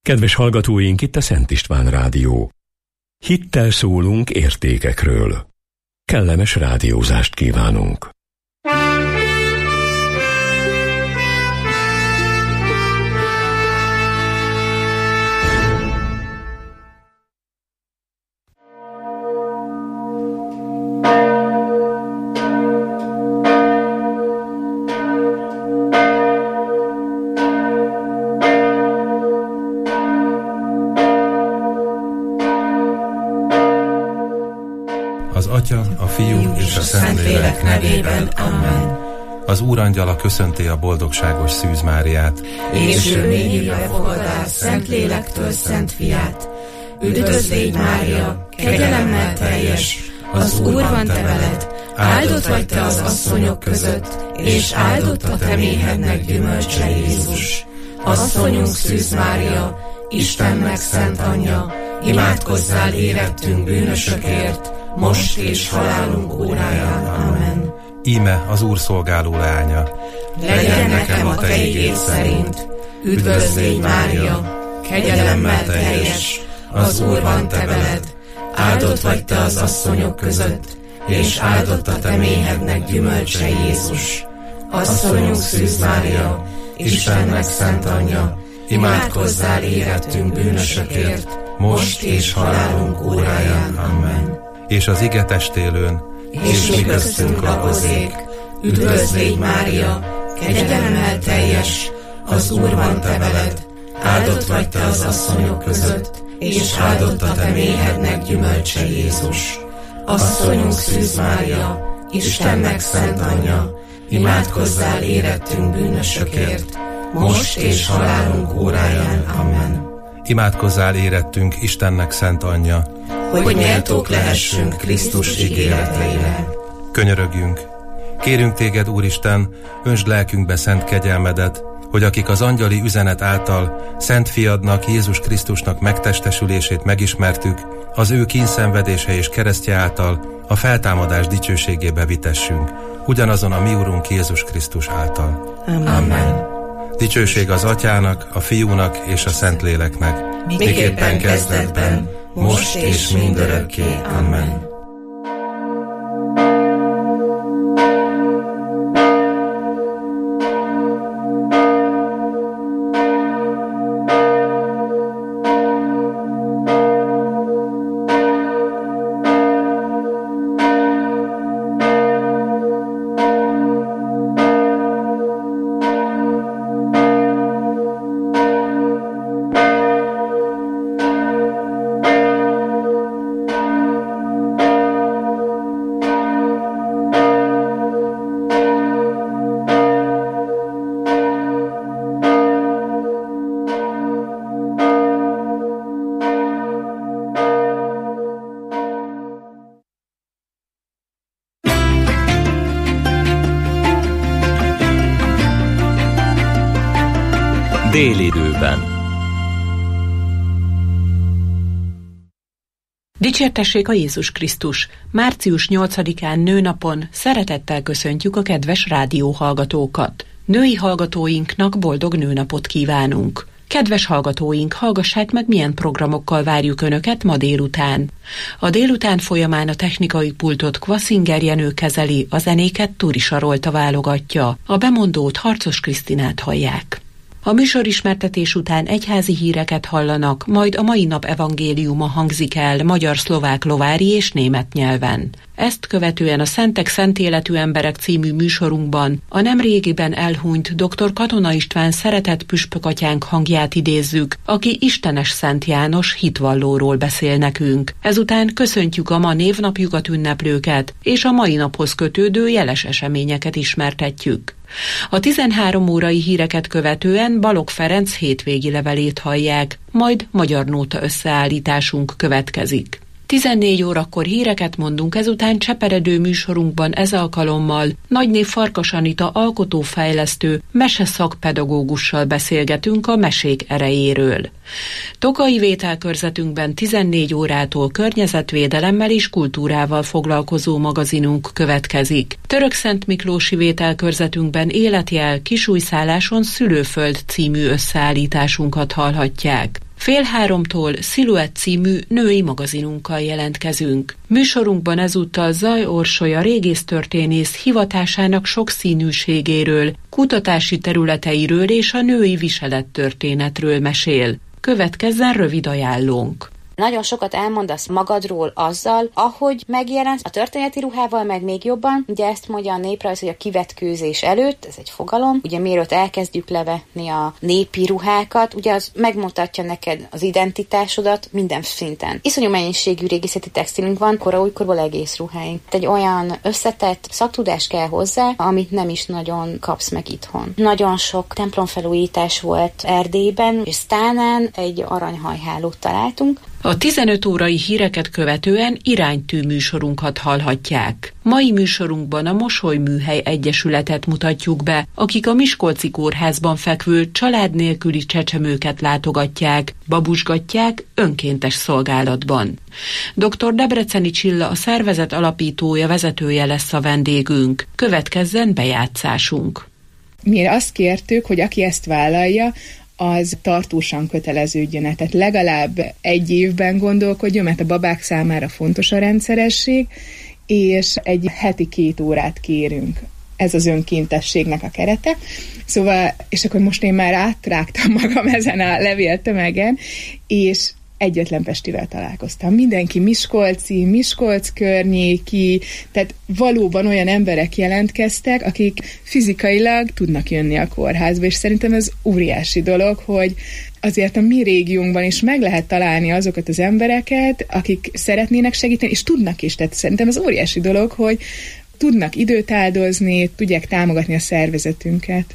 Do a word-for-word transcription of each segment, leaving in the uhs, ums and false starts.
Kedves hallgatóink, itt a Szent István Rádió. Hittel szólunk értékekről. Kellemes rádiózást kívánunk. Atya, a Fiú és a Szentlélek nevében. Amen. Az Úrangyala köszönti a boldogságos Szűz Máriát. És ő még hívja fogadás Szentlélektől Szent Fiát. Üdvözl légy, Mária, kegyelemmel teljes, az Úr van te veled, áldott vagy te az asszonyok között, és áldott a te méhednek gyümölcse Jézus. Asszonyunk Szűz Mária, Istennek szent anyja, imádkozzál érettünk bűnösökért, most és halálunk óráján. Amen. Íme az Úr szolgáló leánya. Legyen nekem a te igéd szerint. Üdvözl légy, Mária, kegyelemmel teljes, az Úr van te veled, áldott vagy te az asszonyok között, és áldott a te méhednek gyümölcse Jézus. Asszonyunk Szűz Mária, Istennek szent anyja, imádkozzál érettünk bűnösökért, most és halálunk óráján. Amen. És az ige testélőn, és mi köztünk lakozék. Üdvözl légy, Mária, kegyelemmel teljes, az Úr van te veled, áldott vagy te az asszonyok között, és áldott a te méhednek gyümölcse Jézus. Asszonyunk Szűz Mária, Istennek szent anyja, imádkozzál érettünk bűnösökért, most és halálunk óráján. Amen. Imádkozzál érettünk Istennek szent anyja, hogy méltók lehessünk Krisztus ígéreteire. Könyörögjünk! Kérünk téged, Úristen, öntsd lelkünkbe szent kegyelmedet, hogy akik az angyali üzenet által szent fiadnak, Jézus Krisztusnak megtestesülését megismertük, az ő kínszenvedése és keresztje által a feltámadás dicsőségébe vitessünk, ugyanazon a mi Urunk Jézus Krisztus által. Amen. Amen. Dicsőség az Atyának, a Fiúnak és a Szentléleknek, miképpen kezdetben, most és mindörökké. Amen. Délidőben. Dicsértessék a Jézus Krisztus! Március nyolcadikán nőnapon szeretettel köszöntjük a kedves rádióhallgatókat. Női hallgatóinknak boldog nőnapot kívánunk. Kedves hallgatóink, hallgassák meg, milyen programokkal várjuk Önöket ma délután. A délután folyamán a technikai pultot Kvaszinger Jenő kezeli, a zenéket Turi Sarolta válogatja, a bemondót Harcos Krisztinát hallják. A műsorismertetés után egyházi híreket hallanak, majd a mai nap evangéliuma hangzik el magyar, szlovák, lovári és német nyelven. Ezt követően a Szentek szent életű emberek című műsorunkban a nemrégiben elhunyt dr. Katona István szeretett püspökatyánk hangját idézzük, aki istenes Szent János hitvallóról beszél nekünk. Ezután köszöntjük a ma névnapjukat ünneplőket, és a mai naphoz kötődő jeles eseményeket ismertetjük. A tizenhárom órai híreket követően Balogh Ferenc hétvégi levelét hallják, majd magyar nóta összeállításunk következik. tizennégy órakor híreket mondunk, ezután cseperedő műsorunkban ez alkalommal Nagynév Farkas Anita alkotófejlesztő meseszakpedagógussal beszélgetünk a mesék erejéről. Tokai vételkörzetünkben tizennégy órától környezetvédelemmel és kultúrával foglalkozó magazinunk következik. Törökszent Miklósi vételkörzetünkben életjel Kisújszálláson Szülőföld című összeállításunkat hallhatják. Fél háromtól Sziluett című női magazinunkkal jelentkezünk. Műsorunkban ezúttal Zaj Orsolya régésztörténész hivatásának sokszínűségéről, kutatási területeiről és a női viselettörténetről mesél. Következzen rövid ajánlónk. Nagyon sokat elmondasz magadról azzal, ahogy megjelensz a történeti ruhával, meg még jobban. Ugye ezt mondja a néprajz, hogy a kivetkőzés előtt, ez egy fogalom, ugye mielőtt elkezdjük levetni a népi ruhákat, ugye az megmutatja neked az identitásodat minden szinten. Iszonyú mennyiségű régészeti textilünk van, kora újkorból egész ruháink. Egy olyan összetett szaktudás kell hozzá, amit nem is nagyon kapsz meg itthon. Nagyon sok templomfelújítás volt Erdélyben, és Sztánán egy aranyhajhálót találtunk. A tizenöt órai híreket követően iránytű műsorunkat hallhatják. Mai műsorunkban a Mosolyműhely Egyesületet mutatjuk be, akik a Miskolci Kórházban fekvő család nélküli csecsemőket látogatják, babusgatják önkéntes szolgálatban. doktor Debreceni Csilla, a szervezet alapítója, vezetője lesz a vendégünk. Következzen bejátszásunk. Mi azt kértük, hogy aki ezt vállalja, az tartósan köteleződjön, tehát legalább egy évben gondolkodjon, mert a babák számára fontos a rendszeresség, és egy heti két órát kérünk. Ez az önkéntességnek a kerete. Szóval, és akkor most én már átrágtam magam ezen a levéltömegen, és egyetlen pestivel találkoztam. Mindenki miskolci, Miskolc környéki, tehát valóban olyan emberek jelentkeztek, akik fizikailag tudnak jönni a kórházba, és szerintem ez óriási dolog, hogy azért a mi régiónkban is meg lehet találni azokat az embereket, akik szeretnének segíteni, és tudnak is. Tehát szerintem ez óriási dolog, hogy tudnak időt áldozni, tudják támogatni a szervezetünket.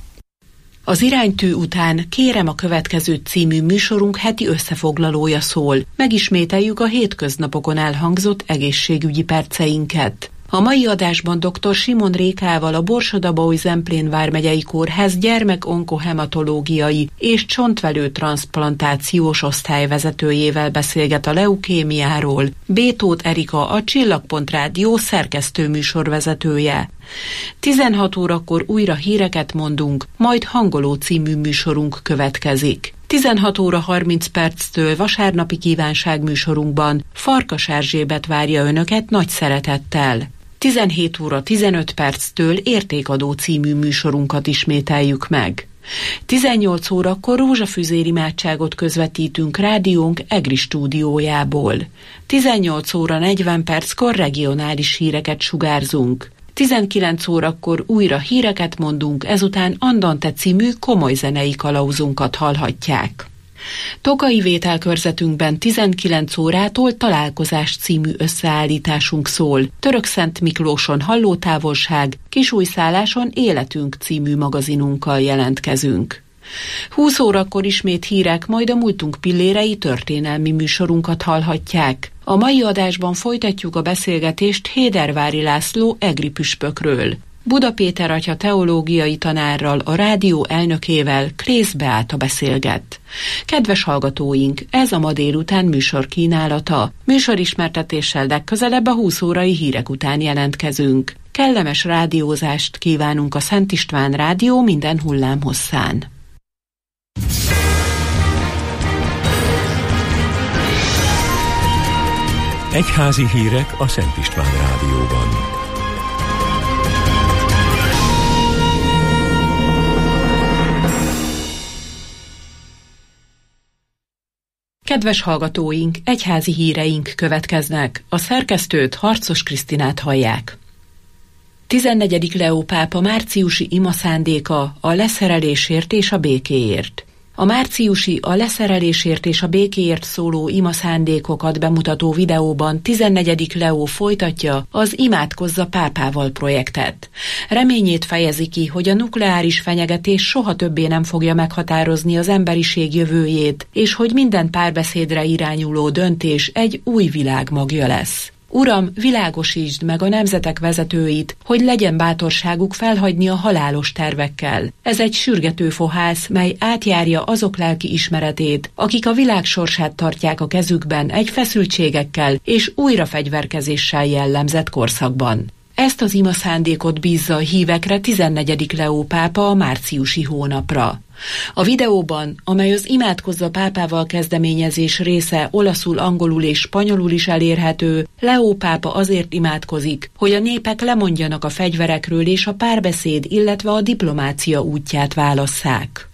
Az iránytű után Kérem a következő című műsorunk heti összefoglalója szól. Megismételjük a hétköznapokon elhangzott egészségügyi perceinket. A mai adásban dr. Simon Rékával, a Borsod-Abaúj-Zemplén vármegyei kórház gyermek-onkohematológiai és csontvelő transzplantációs osztályvezetőjével beszélget a leukémiáról. B. Tóth Erika, a Csillagpont Rádió szerkesztő műsorvezetője. tizenhat órakor újra híreket mondunk, majd Hangoló című műsorunk következik. tizenhat óra harminc perctől vasárnapi kívánság műsorunkban Farkas Erzsébet várja önöket nagy szeretettel. tizenhét óra tizenöt perctől Értékadó című műsorunkat ismételjük meg. tizennyolc órakor rózsafüzér imádságot közvetítünk rádiónk EGRI stúdiójából. tizennyolc óra negyven perckor regionális híreket sugárzunk. tizenkilenc órakor újra híreket mondunk, ezután Andante című komoly zenei kalauzunkat hallhatják. Tokai vételkörzetünkben tizenkilenc órától Találkozás című összeállításunk szól. Törökszent Miklóson Hallótávolság, Kisújszálláson Életünk című magazinunkkal jelentkezünk. húsz órakor ismét hírek, majd a múltunk pillérei történelmi műsorunkat hallhatják. A mai adásban folytatjuk a beszélgetést Hédervári László egri püspökről. Buda Péter atya teológiai tanárral, a rádió elnökével, Krész Beáta beszélget. Kedves hallgatóink, ez a ma délután műsor kínálata. Műsorismertetéssel legközelebb a húsz órai hírek után jelentkezünk. Kellemes rádiózást kívánunk a Szent István Rádió minden hullámhosszán. Egyházi hírek a Szent István Rádióban. Kedves hallgatóink, egyházi híreink következnek. A szerkesztőt, Harcos Krisztinát hallják. tizennegyedik Leó pápa márciusi imaszándéka a leszerelésért és a békéért. A márciusi a leszerelésért és a békéért szóló imaszándékokat bemutató videóban tizennegyedik Leó folytatja az Imádkozza pápával projektet. Reményét fejezi ki, hogy a nukleáris fenyegetés soha többé nem fogja meghatározni az emberiség jövőjét, és hogy minden párbeszédre irányuló döntés egy új világ magja lesz. Uram, világosítsd meg a nemzetek vezetőit, hogy legyen bátorságuk felhagyni a halálos tervekkel. Ez egy sürgető fohász, mely átjárja azok lelki ismeretét, akik a világ sorsát tartják a kezükben egy feszültségekkel és újra fegyverkezéssel jellemzett korszakban. Ezt az imaszándékot bízza a hívekre tizennegyedik Leó pápa a márciusi hónapra. A videóban, amely az Imádkozz a pápával kezdeményezés része olaszul, angolul és spanyolul is elérhető, Leó pápa azért imádkozik, hogy a népek lemondjanak a fegyverekről és a párbeszéd, illetve a diplomácia útját válasszák.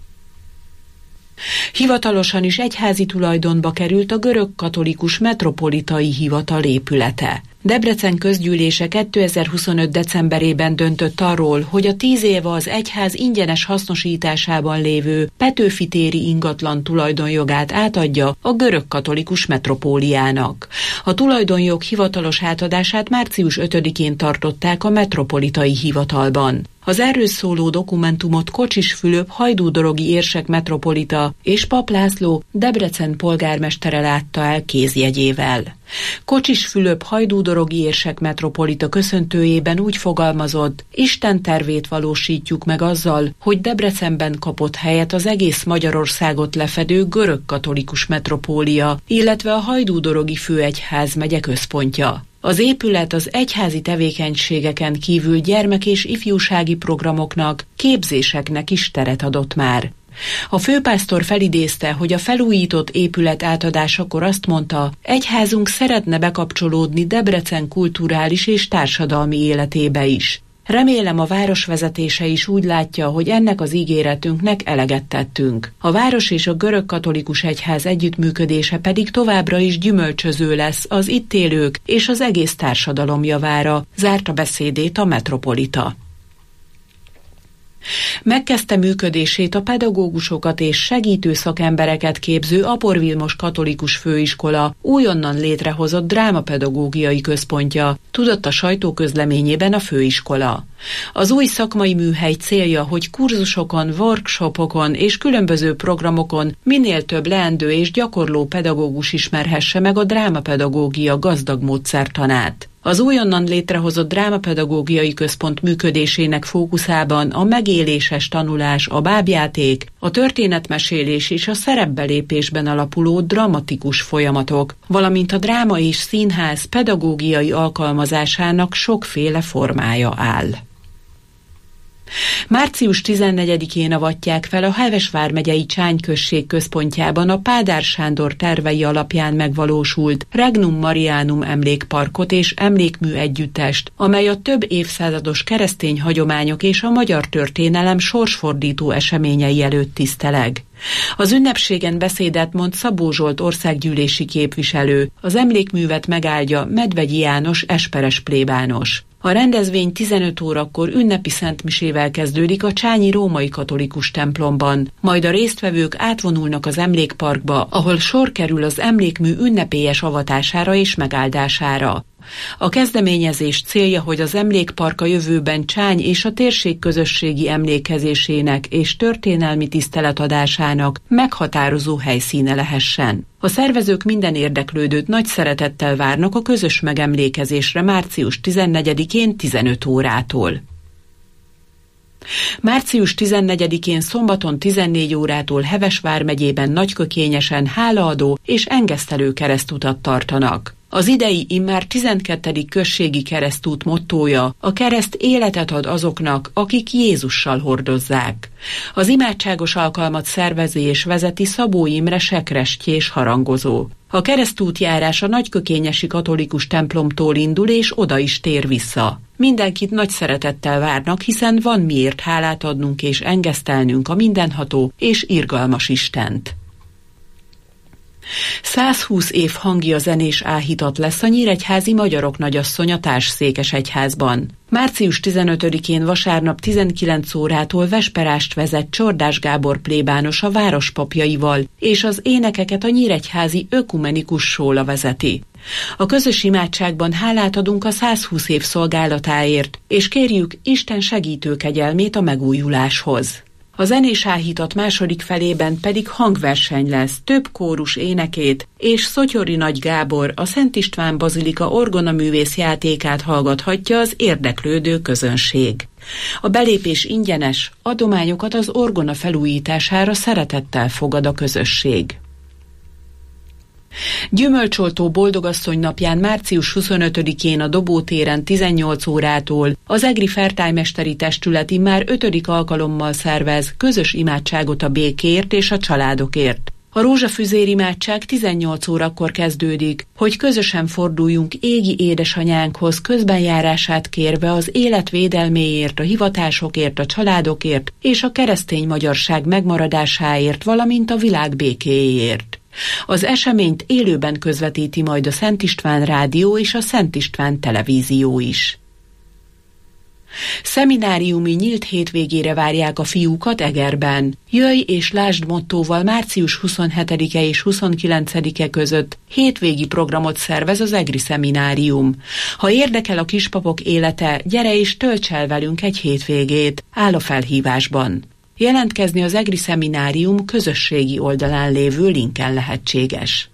Hivatalosan is egyházi tulajdonba került a görög katolikus metropolitai hivatal épülete. Debrecen közgyűlése kétezer-huszonöt decemberében döntött arról, hogy a tíz éve az egyház ingyenes hasznosításában lévő Petőfi téri ingatlan tulajdonjogát átadja a görög katolikus metropóliának. A tulajdonjog hivatalos átadását március ötödikén tartották a metropolitai hivatalban. Az erről szóló dokumentumot Kocsis Fülöp hajdúdorogi érsek metropolita és Pap László Debrecen polgármestere látta el kézjegyével. Kocsis Fülöp hajdúdorogi érsek metropolita köszöntőjében úgy fogalmazott: Isten tervét valósítjuk meg azzal, hogy Debrecenben kapott helyet az egész Magyarországot lefedő görög katolikus metropólia, illetve a hajdúdorogi főegyház megye központja. Az épület az egyházi tevékenységeken kívül gyermek- és ifjúsági programoknak, képzéseknek is teret adott már. A főpásztor felidézte, hogy a felújított épület átadásakor azt mondta, egyházunk szeretne bekapcsolódni Debrecen kulturális és társadalmi életébe is. Remélem, a városvezetése is úgy látja, hogy ennek az ígéretünknek eleget tettünk. A város és a görög katolikus egyház együttműködése pedig továbbra is gyümölcsöző lesz az itt élők és az egész társadalom javára, zárta beszédét a metropolita. Megkezdte működését a pedagógusokat és segítő szakembereket képző Apor Vilmos Katolikus Főiskola újonnan létrehozott drámapedagógiai központja, tudott a sajtóközleményében a főiskola. Az új szakmai műhely célja, hogy kurzusokon, workshopokon és különböző programokon minél több leendő és gyakorló pedagógus ismerhesse meg a drámapedagógia gazdag módszertanát. Az újonnan létrehozott drámapedagógiai központ működésének fókuszában a megéléses tanulás, a bábjáték, a történetmesélés és a szerepbelépésben alapuló dramatikus folyamatok, valamint a dráma és színház pedagógiai alkalmazásának sokféle formája áll. március tizennegyedikén avatják fel a Heves vármegyei Csány község központjában a Pádár Sándor tervei alapján megvalósult Regnum Marianum emlékparkot és emlékmű együttest, amely a több évszázados keresztény hagyományok és a magyar történelem sorsfordító eseményei előtt tiszteleg. Az ünnepségen beszédet mond Szabó Zsolt országgyűlési képviselő, az emlékművet megáldja Medvegyi János esperes plébános. A rendezvény tizenöt órakor ünnepi szentmisével kezdődik a csányi római katolikus templomban, majd a résztvevők átvonulnak az emlékparkba, ahol sor kerül az emlékmű ünnepélyes avatására és megáldására. A kezdeményezés célja, hogy az emlékpark a jövőben Csány és a térség közösségi emlékezésének és történelmi tiszteletadásának meghatározó helyszíne lehessen. A szervezők minden érdeklődőt nagy szeretettel várnak a közös megemlékezésre március tizennegyedikén tizenöt órától. március tizennegyedikén szombaton tizennégy órától Heves vármegyében Nagykökényesen hálaadó és engesztelő keresztutat tartanak. Az idei immár tizenkettedik községi keresztút mottója: a kereszt életet ad azoknak, akik Jézussal hordozzák. Az imádságos alkalmat szervezi és vezeti Szabó Imre sekrestye és harangozó. A keresztútjárás a nagykökényesi katolikus templomtól indul és oda is tér vissza. Mindenkit nagy szeretettel várnak, hiszen van miért hálát adnunk és engesztelnünk a mindenható és irgalmas Istent. százhúsz év hangja zenés áhítat lesz a nyíregyházi magyarok nagyasszonya társszékesegyházban. március tizenötödikén vasárnap tizenkilenc órától vesperást vezet Csordás Gábor plébános a várospapjaival, és az énekeket a nyíregyházi ökumenikus sóla vezeti. A közös imádságban hálát adunk a százhúsz év szolgálatáért, és kérjük Isten segítő kegyelmét a megújuláshoz. A zenés áhítat második felében pedig hangverseny lesz, több kórus énekét, és Szotyori Nagy Gábor, a Szent István Bazilika orgonaművész játékát hallgathatja az érdeklődő közönség. A belépés ingyenes, adományokat az orgona felújítására szeretettel fogad a közösség. Gyümölcsoltó boldogasszony napján március huszonötödikén a Dobó téren tizennyolc órától az Egri Fertájmesteri Testület immár ötödik alkalommal szervez közös imádságot a békért és a családokért. A rózsafüzér imádság tizennyolc órakor kezdődik, hogy közösen forduljunk égi édesanyánkhoz közbenjárását kérve az élet védelméért, a hivatásokért, a családokért és a keresztény magyarság megmaradásáért, valamint a világ békéjéért. Az eseményt élőben közvetíti majd a Szent István Rádió és a Szent István Televízió is. Szemináriumi nyílt hétvégére várják a fiúkat Egerben. Jöjj és lásd mottóval március huszonhetedike és huszonkilencedike között hétvégi programot szervez az Egri Szeminárium. Ha érdekel a kispapok élete, gyere és tölts el velünk egy hétvégét, áll a felhívásban. Jelentkezni az Egri Szeminárium közösségi oldalán lévő linken lehetséges.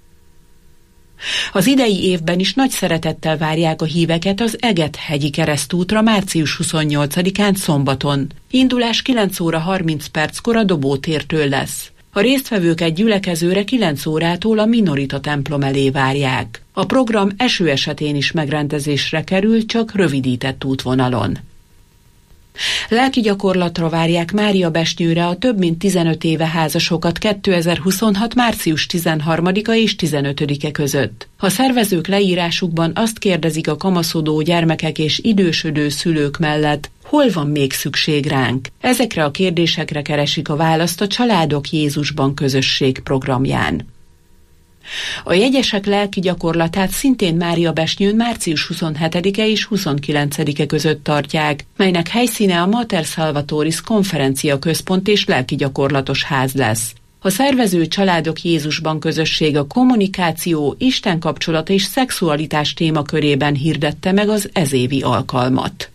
Az idei évben is nagy szeretettel várják a híveket az Eget-hegyi keresztútra március huszonnyolcadikán szombaton. Indulás kilenc óra harminc perckor a Dobó tértől lesz. A résztvevőket gyülekezőre kilenc órától a Minorita templom elé várják. A program eső esetén is megrendezésre kerül, csak rövidített útvonalon. Lelki gyakorlatra várják Máriabesnyőre a több mint tizenöt éve házasokat kétezer-huszonhat március tizenharmadika és tizenötödike között. A szervezők leírásukban azt kérdezik a kamaszodó gyermekek és idősödő szülők mellett, hol van még szükség ránk? Ezekre a kérdésekre keresik a választ a Családok Jézusban közösség programján. A jegyesek lelki gyakorlatát szintén Máriabesnyőn március huszonhetedike és huszonkilencedike között tartják, melynek helyszíne a Mater Salvatoris konferencia központ és lelki gyakorlatos ház lesz. A szervező Családok Jézusban közösség a kommunikáció, istenkapcsolat és szexualitás témakörében hirdette meg az ezévi alkalmat.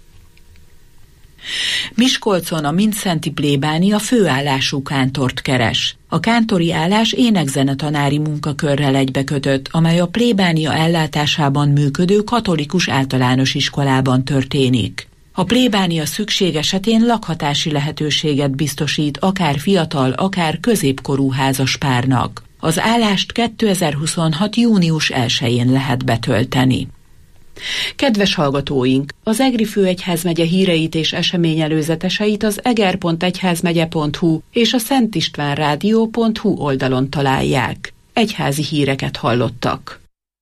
Miskolcon a Mindszenti plébánia főállású kántort keres. A kántori állás énekzenetanári munkakörrel egybekötött, amely a plébánia ellátásában működő katolikus általános iskolában történik. A plébánia szükség esetén lakhatási lehetőséget biztosít akár fiatal, akár középkorú házaspárnak. Az állást kétezer-huszonhat június elsején lehet betölteni. Kedves hallgatóink, az Egri Főegyházmegye híreit és eseményelőzeteseit az eger pont egyházmegye pont hu és a szentistvánrádió pont hu oldalon találják. Egyházi híreket hallottak.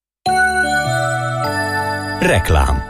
Reklám.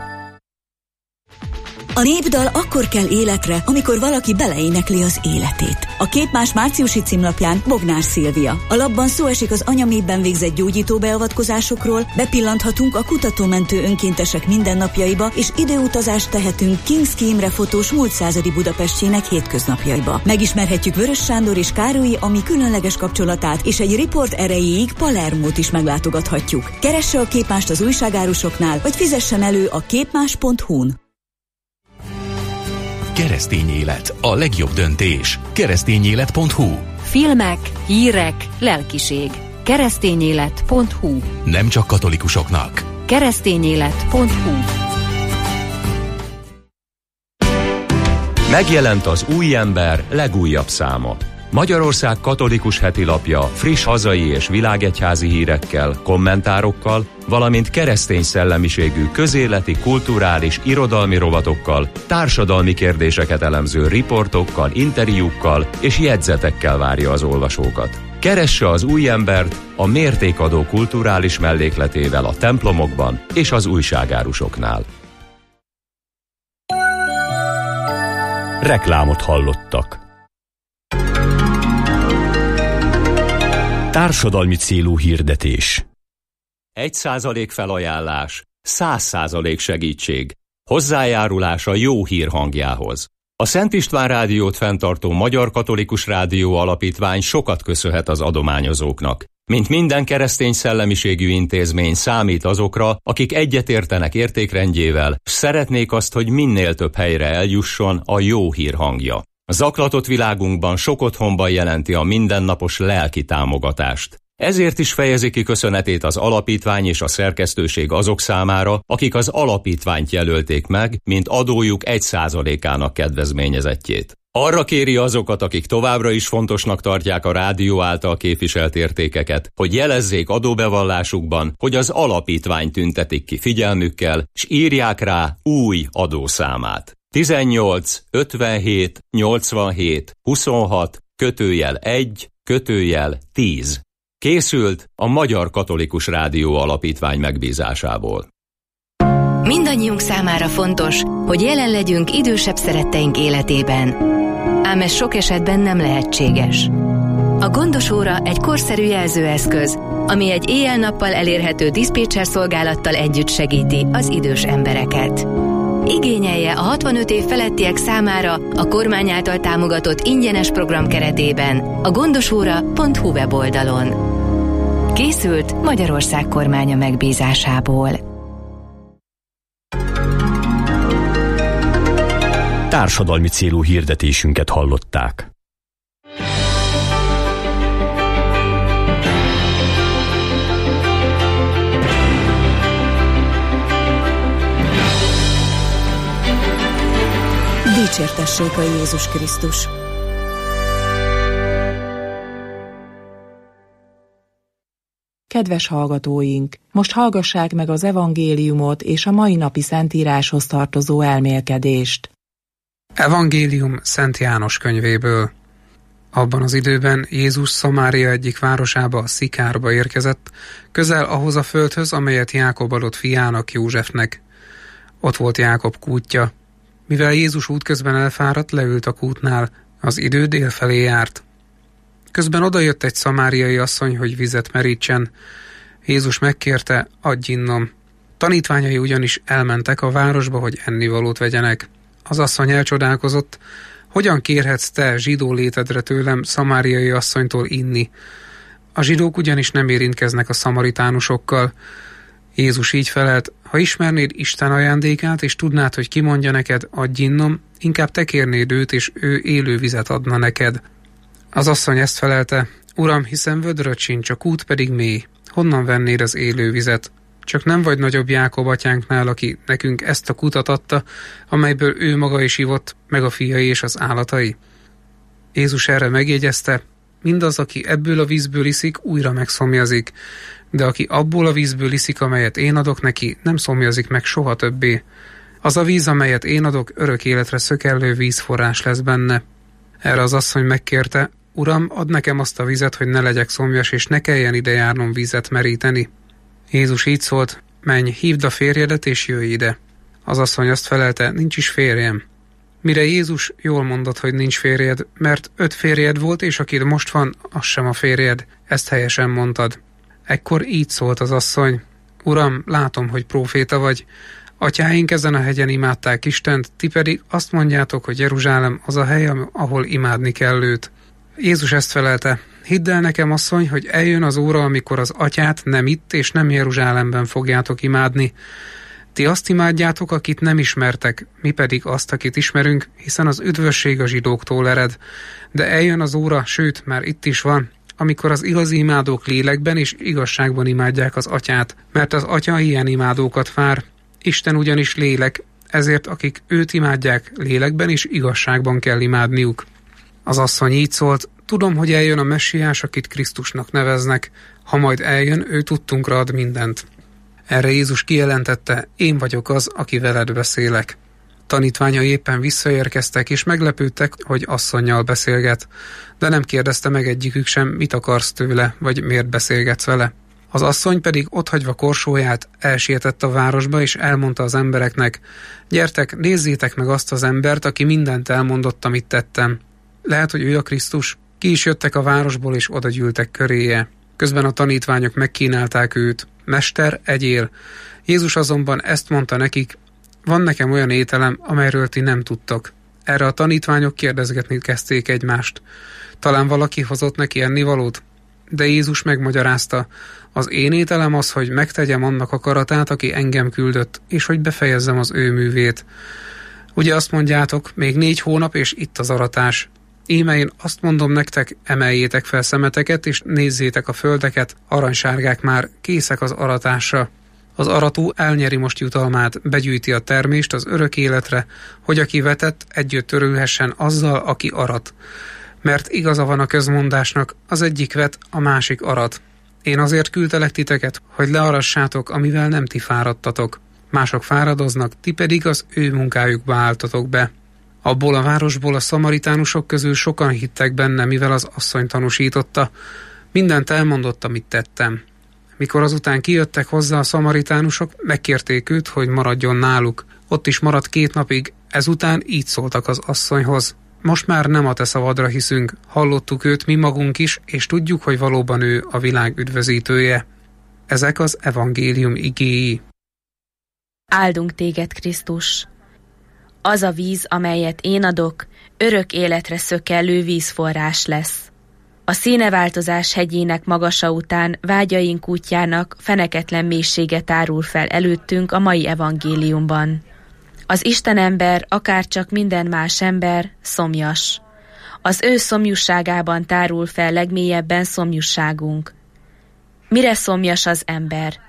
A népdal akkor kell életre, amikor valaki beleénekli az életét. A Képmás márciusi címlapján Bognár Szilvia. A lapban szó esik az anyaméhben végzett gyógyító beavatkozásokról, bepillanthatunk a kutatómentő önkéntesek mindennapjaiba, és időutazást tehetünk King's Imre fotós múlt századi Budapestjének hétköznapjaiba. Megismerhetjük Vörös Sándor és Károlyi Ami különleges kapcsolatát, és egy riport erejéig Palermót is meglátogathatjuk. Keresse a Képmást az újságárusoknál, vagy fizessen elő a képmás pont hu-n. Keresztény élet, a legjobb döntés. keresztényélet pont hu. Filmek, hírek, lelkiség. keresztényélet pont hu. Nem csak katolikusoknak. keresztényélet pont hu. Megjelent az Új Ember legújabb száma. Magyarország katolikus heti lapja friss hazai és világegyházi hírekkel, kommentárokkal, valamint keresztény szellemiségű közéleti, kulturális, irodalmi rovatokkal, társadalmi kérdéseket elemző riportokkal, interjúkkal és jegyzetekkel várja az olvasókat. Keresse az Új Embert a mértékadó kulturális mellékletével a templomokban és az újságárusoknál. Reklámot hallottak. Társadalmi célú hirdetés. Egy százalék felajánlás, száz százalék segítség. Hozzájárulás a jó hír hangjához. A Szent István Rádiót fenntartó Magyar Katolikus Rádió Alapítvány sokat köszönhet az adományozóknak. Mint minden keresztény szellemiségű intézmény számít azokra, akik egyetértenek értékrendjével, s szeretnék azt, hogy minél több helyre eljusson a jó hír hangja. A zaklatott világunkban sok otthonban jelenti a mindennapos lelki támogatást. Ezért is fejezi ki köszönetét az alapítvány és a szerkesztőség azok számára, akik az alapítványt jelölték meg, mint adójuk egy százalékának kedvezményezettjét. Arra kéri azokat, akik továbbra is fontosnak tartják a rádió által képviselt értékeket, hogy jelezzék adóbevallásukban, hogy az alapítvány tüntetik ki figyelmükkel, s írják rá új adószámát. tizennyolc ötvenhét nyolcvanhét huszonhat kötőjel egy kötőjel tíz. Készült a Magyar Katolikus Rádió Alapítvány megbízásából. Mindannyiunk számára fontos, hogy jelen legyünk idősebb szeretteink életében. Ám ez sok esetben nem lehetséges. A gondos óra egy korszerű jelzőeszköz, ami egy éjjel-nappal elérhető diszpécser szolgálattal együtt segíti az idős embereket. Igényelje a hatvanöt év felettiek számára a kormány által támogatott ingyenes program keretében a gondosóra pont hu weboldalon. Készült Magyarország kormánya megbízásából. Társadalmi célú hirdetésünket hallották. Dicsértessék a Jézus Krisztus! Kedves hallgatóink, most hallgassák meg az evangéliumot és a mai napi szentíráshoz tartozó elmélkedést. Evangélium Szent János könyvéből. Abban az időben Jézus Szamária egyik városába, Szikárba érkezett, közel ahhoz a földhöz, amelyet Jákob adott fiának, Józsefnek. Ott volt Jákob kútja. Mivel Jézus útközben elfáradt, leült a kútnál, az idő délfelé járt. Közben odajött egy szamáriai asszony, hogy vizet merítsen. Jézus megkérte, adj innom. Tanítványai ugyanis elmentek a városba, hogy ennivalót vegyenek. Az asszony elcsodálkozott, hogyan kérhetsz te zsidó létedre tőlem szamáriai asszonytól inni? A zsidók ugyanis nem érintkeznek a szamaritánusokkal. Jézus így felelt, ha ismernéd Isten ajándékát, és tudnád, hogy ki mondja neked, adj innom, inkább te kérnéd őt, és ő élő vizet adna neked. Az asszony ezt felelte, Uram, hiszen vödröd sincs, a kút pedig mély. Honnan vennéd az élő vizet? Csak nem vagy nagyobb Jákob atyánknál, aki nekünk ezt a kutat adta, amelyből ő maga is ivott, meg a fiai és az állatai. Jézus erre megjegyezte, mindaz, aki ebből a vízből iszik, újra megszomjazik, de aki abból a vízből iszik, amelyet én adok neki, nem szomjazik meg soha többé. Az a víz, amelyet én adok, örök életre szökellő vízforrás lesz benne. Erre az asszony megkérte, Uram, add nekem azt a vizet, hogy ne legyek szomjas, és ne kelljen ide járnom vízet meríteni. Jézus így szólt, menj, hívd a férjedet, és jöjj ide. Az asszony azt felelte, nincs is férjem. Mire Jézus jól mondott, hogy nincs férjed, mert öt férjed volt, és akid most van, az sem a férjed. Ezt helyesen mondtad. Ekkor így szólt az asszony, Uram, látom, hogy próféta vagy. Atyáink ezen a hegyen imádták Istent, ti pedig azt mondjátok, hogy Jeruzsálem az a hely, ahol imádni kell őt. Jézus ezt felelte, hidd el nekem, asszony, hogy eljön az óra, amikor az atyát nem itt és nem Jeruzsálemben fogjátok imádni. Ti azt imádjátok, akit nem ismertek, mi pedig azt, akit ismerünk, hiszen az üdvösség a zsidóktól ered. De eljön az óra, sőt, már itt is van, amikor az igazi imádók lélekben és igazságban imádják az atyát, mert az atya ilyen imádókat vár. Isten ugyanis lélek, ezért akik őt imádják, lélekben és igazságban kell imádniuk. Az asszony így szólt, tudom, hogy eljön a messiás, akit Krisztusnak neveznek, ha majd eljön, ő tudtunkra ad mindent. Erre Jézus kijelentette, én vagyok az, aki veled beszélek. Tanítványai éppen visszaérkeztek, és meglepődtek, hogy asszonnyal beszélget, de nem kérdezte meg egyikük sem, mit akarsz tőle, vagy miért beszélgetsz vele. Az asszony pedig otthagyva korsóját elsietett a városba, és elmondta az embereknek, gyertek, nézzétek meg azt az embert, aki mindent elmondott, amit tettem. Lehet, hogy ő a Krisztus. Ki is jöttek a városból, és oda gyűltek köréje. Közben a tanítványok megkínálták őt. Mester, egyél. Jézus azonban ezt mondta nekik, van nekem olyan ételem, amelyről ti nem tudtok. Erre a tanítványok kérdezgetni kezdték egymást. Talán valaki hozott neki ennivalót? De Jézus megmagyarázta, az én ételem az, hogy megtegyem annak akaratát, aki engem küldött, és hogy befejezzem az ő művét. Ugye azt mondjátok, még négy hónap, és itt az aratás. Íme én azt mondom nektek, emeljétek fel szemeteket, és nézzétek a földeket, aranysárgák már, készek az aratásra. Az arató elnyeri most jutalmát, begyűjti a termést az örök életre, hogy aki vetett, együtt örülhessen azzal, aki arat. Mert igaza van a közmondásnak, az egyik vet, a másik arat. Én azért küldtelek titeket, hogy learassátok, amivel nem ti fáradtatok. Mások fáradoznak, ti pedig az ő munkájukba álltatok be. Abból a városból a szamaritánusok közül sokan hittek benne, mivel az asszony tanúsította. Mindent elmondott, amit tettem. Mikor azután kijöttek hozzá a szamaritánusok, megkérték őt, hogy maradjon náluk. Ott is maradt két napig, ezután így szóltak az asszonyhoz. Most már nem a te szavadra hiszünk, hallottuk őt mi magunk is, és tudjuk, hogy valóban ő a világ üdvözítője. Ezek az evangélium igéi. Áldunk téged, Krisztus! Az a víz, amelyet én adok, örök életre szökellő vízforrás lesz. A színeváltozás hegyének magasa után vágyaink útjának feneketlen mélysége tárul fel előttünk a mai evangéliumban. Az Istenember, akárcsak minden más ember, szomjas. Az ő szomjúságában tárul fel legmélyebben szomjúságunk. Mire szomjas az ember?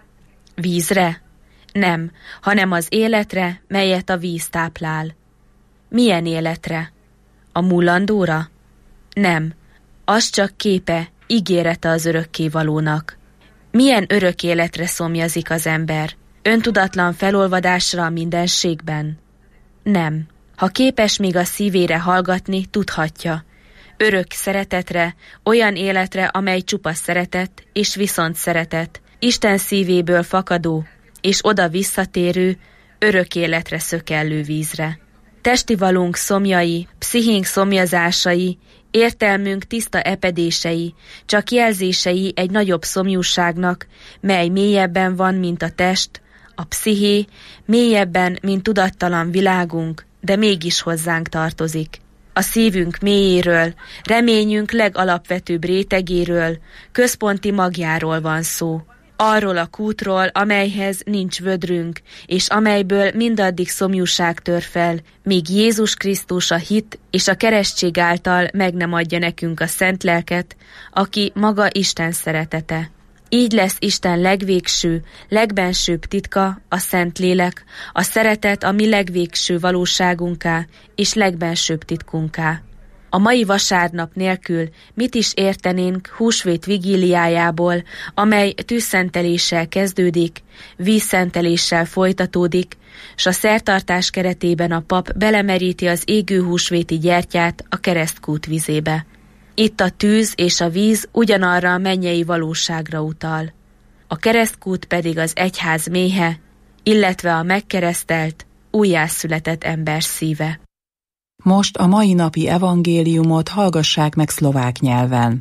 Vízre? Nem, hanem az életre, melyet a víz táplál. Milyen életre? A múlandóra? Nem, az csak képe, ígérete az örökkévalónak. Milyen örök életre szomjazik az ember? Öntudatlan felolvadásra a mindenségben? Nem. Ha képes még a szívére hallgatni, tudhatja. Örök szeretetre, olyan életre, amely csupa szeretet és viszont szeretet, Isten szívéből fakadó és oda visszatérő, örök életre szökellő vízre. Testi valunk szomjai, pszichénk szomjazásai, értelmünk tiszta epedései, csak jelzései egy nagyobb szomjúságnak, mely mélyebben van, mint a test, a psziché, mélyebben, mint tudattalan világunk, de mégis hozzánk tartozik. A szívünk mélyéről, reményünk legalapvetőbb rétegéről, központi magjáról van szó. Arról a kútról, amelyhez nincs vödrünk, és amelyből mindaddig szomjúság tör fel, míg Jézus Krisztus a hit és a keresztség által meg nem adja nekünk a szent lelket, aki maga Isten szeretete. Így lesz Isten legvégső, legbensőbb titka, a szent lélek, a szeretet a mi legvégső valóságunká és legbensőbb titkunká. A mai vasárnap nélkül mit is értenénk húsvét vigíliájából, amely tűzszenteléssel kezdődik, vízszenteléssel folytatódik, s a szertartás keretében a pap belemeríti az égő húsvéti gyertyát a keresztkút vizébe. Itt a tűz és a víz ugyanarra a mennyei valóságra utal. A keresztkút pedig az egyház méhe, illetve a megkeresztelt, újjászületett ember szíve. Most a mai napi evangéliumot hallgassák meg szlovák nyelven.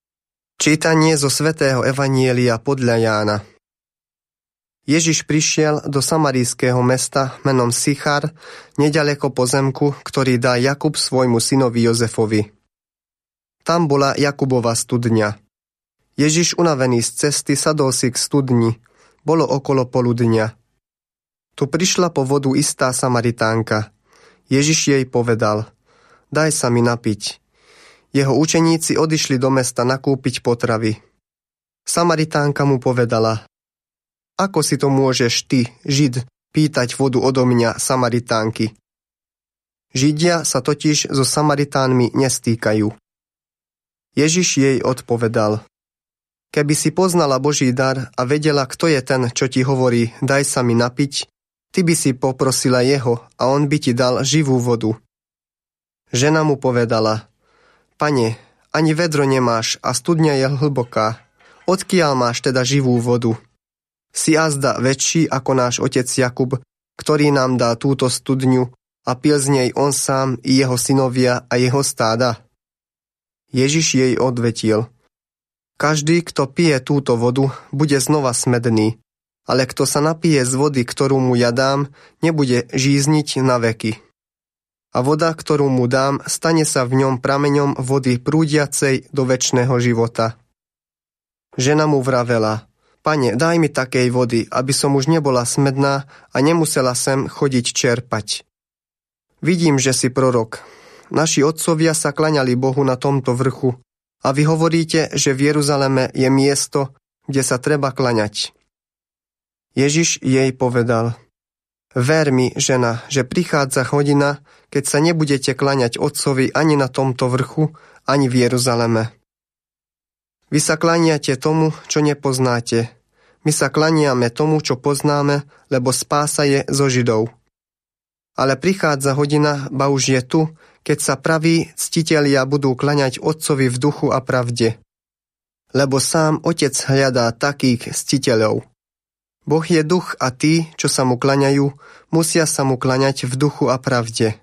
Čítanie zo svätého evanjelia podľa Jána. Ježiš prišiel do samarijského mesta menom Sichar, neďaleko pozemku, ktorý dá Jakub svojmu synovi Jozefovi. Tam bola Jakubova studňa. Ježiš unavený z cesty sadol si k studni. Bolo okolo poludňa. Tu prišla po vodu istá Samaritánka. Ježiš jej povedal, daj sa mi napiť. Jeho učeníci odišli do mesta nakúpiť potravy. Samaritánka mu povedala, ako si to môžeš ty, Žid, pýtať vodu odo mňa, Samaritánky? Židia sa totiž so Samaritánmi nestýkajú. Ježiš jej odpovedal, keby si poznala Boží dar a vedela, kto je ten, čo ti hovorí, daj sa mi napiť, ty by si poprosila jeho a on by ti dal živú vodu. Žena mu povedala, Pane, ani vedro nemáš a studňa je hlboká. Odkiaľ máš teda živú vodu? Si azda väčší ako náš otec Jakub, ktorý nám dal túto studňu a pil z nej on sám i jeho synovia a jeho stáda? Ježiš jej odvetil, každý, kto pije túto vodu, bude znova smedný. Ale kto sa napije z vody, ktorú mu ja dám, nebude žízniť na veky. A voda, ktorú mu dám, stane sa v ňom prameňom vody prúdiacej do večného života. Žena mu vravela, Pane, daj mi takej vody, aby som už nebola smedná a nemusela sem chodiť čerpať. Vidím, že si prorok. naši otcovia sa klaňali Bohu na tomto vrchu a vy hovoríte, že v Jeruzaleme je miesto, kde sa treba klaňať. Ježiš jej povedal: Ver mi, žena, že prichádza hodina, keď sa nebudete klaňať otcovi ani na tomto vrchu, ani v Jeruzaleme. Vy sa klaniate tomu, čo nepoznáte. My sa klaniame tomu, čo poznáme, lebo spása je zo Židov. Ale prichádza hodina, ba už je tu, keď sa praví ctitelia budú klaňať Otcovi v duchu a pravde. Lebo sám Otec hľadá takých ctiteľov. Boh je duch a tí, čo sa mu klaňajú, musia sa mu klaňať v duchu a pravde.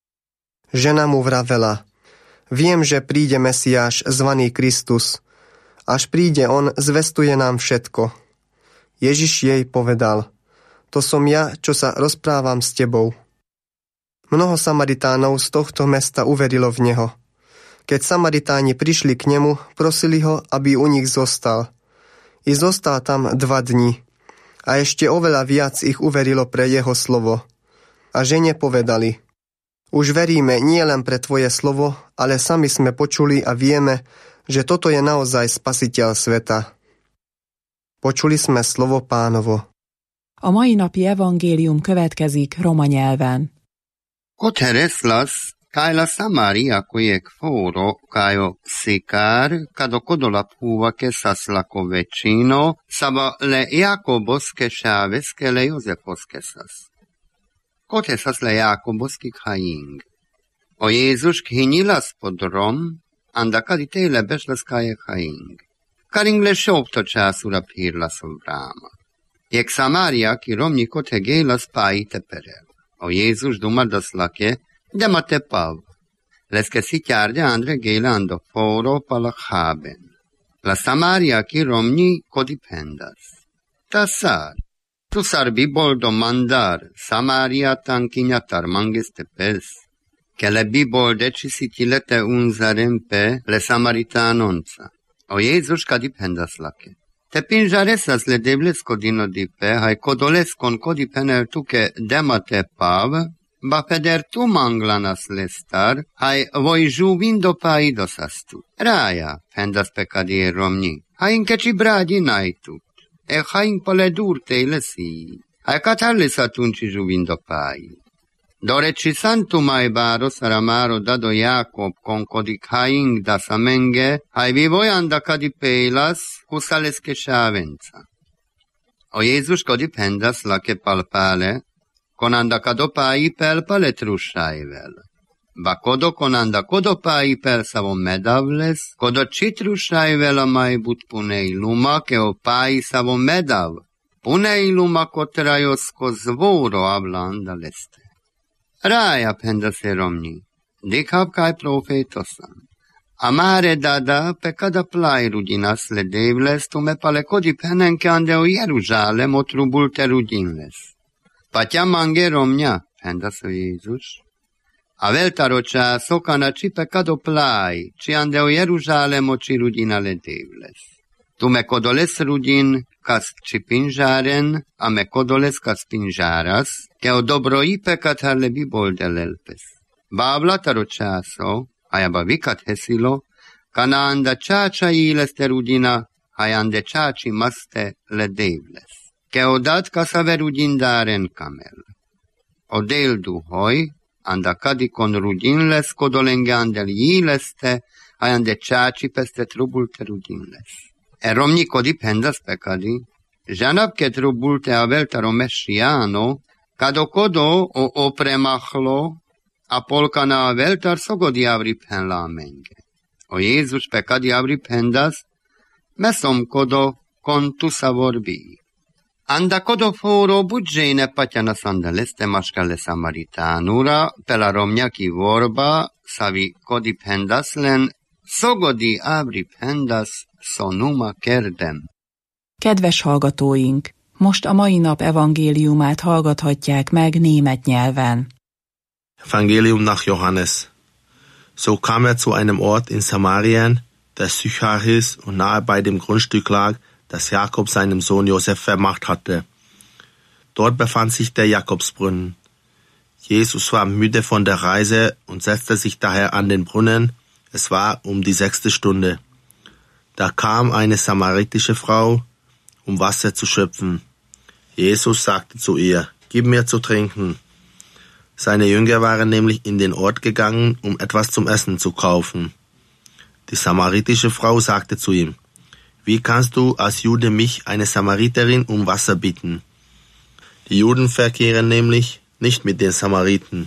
Žena mu vravela: Viem, že príde Mesiáš, zvaný Kristus. Až príde on, zvestuje nám všetko. Ježiš jej povedal: To som ja, čo sa rozprávam s tebou. Mnoho Samaritánov z tohto mesta uverilo v neho. Keď Samaritáni prišli k nemu, prosili ho, aby u nich zostal. I zostal tam dva dni. A ešte oveľa viac ich uverilo pre jeho slovo. A žene povedali: Už veríme nie len pre tvoje slovo, ale sami sme počuli a vieme, že toto je naozaj Spasiteľ sveta. Počuli sme slovo Pánovo. A mai napi evangélium következik roma nyelven. Kotereslas kai la Samaria kujek foro kajo sikar kado kodola puva ke saslako vecino saba le Jakobos ke šaves ke le Josefos ke sas. Kotesas le Jakobos ki kajing. O Jézus khinyilas podrom anda kadite le beslas kaje kajing. Karing le šopto časura pirlas vrama. Jek Samaria ki romni kote gelas paite perel. O Jézus dumadas lake demate pav. Leske si chiarde andre gelando foro palachaben. La Samaria ki romni codipendas. Tasar. Tu sarbi boldo mandar. Samaria tankinyatar mangeste pes. Che le bibolde ci si tilete unzarempe le Samaritanonza. O Jézus cadipendas lake. Te pinjaresas le debles codino dipe, hai codoles con codipener tu che demate pav, ba peder tu manglanas lestar, hai voi juvindo paidos astu. Raja, pendas pecadie romni, hai inche ci bradi naitut, e hai in pole durte lesi, hai catalis atunci juvindo pai. Dore ci santu mai baro saramaro dado Jacob con codic haing da samenge, hai vivoi anda cadi peilas, cusales che shavenza. O Jézus codipendas la che palpale, con anda cadopai pel pale trushaivel. Ba codo con anda codopai pel savon medavles, codo citrushaivel mai but punei luma che o pai savon medav, punei luma cotraiosko zvoro avlanda leste. Raja pendase romni, dikhav kai profetosan. Amare dada pe kada plai rudinas le devles tu me pale kodi penen ke ande o Jeruzalem o trubul te rudinles. Patia mange romnia, pendase Jézus. Aveltaro cia sokana ci pe kado plai, ci ande o Jeruzalem o ci rudina le devles. Tu me kodoles rudin, kas ci pinjaren, a me kodoles kas pinjaras, che o dobro ipe katar le bibolde lelpes. Ba avlataro ceaso, aia ba vicat hesilo, cana anda ceaca ileste rudina, aia ande ceaci maste le devles. Che o dat ca sa verudindaren camel. O del duhoi, anda cadi con rudinles codolenge andel ileste, aia ande ceaci peste trubul te rudinles. E romni codipendas pecadi, janab che trubul te aveltaro mesciano, cado codo o opremachlo, a polcana aveltar sogodi avri pen la menge. O Jézus pecadi avri pendas, mesom codo con tu savorbi. Anda codo foro buggene patiana sandaleste mascale samaritanura, pe la romnia ki vorba, savi codi pendas len, sogodi avri pendas, sonuma kerdem. Kedves hallgatóink! Most a mai nap evangéliumát hallgathatják meg német nyelven. Evangelium nach Johannes. So kam er zu einem Ort in Samarien, der Sychar hieß und nahe bei dem Grundstück lag, das Jakob seinem Sohn Josef vermacht hatte. Dort befand sich der Jakobsbrunnen. Jesus war müde von der Reise und setzte sich daher an den Brunnen. Es war um die sechste Stunde. Da kam eine samaritische Frau, um Wasser zu schöpfen. Jesus sagte zu ihr, gib mir zu trinken. Seine Jünger waren nämlich in den Ort gegangen, um etwas zum Essen zu kaufen. Die samaritische Frau sagte zu ihm, wie kannst du als Jude mich, eine Samariterin, um Wasser bitten? Die Juden verkehren nämlich nicht mit den Samariten.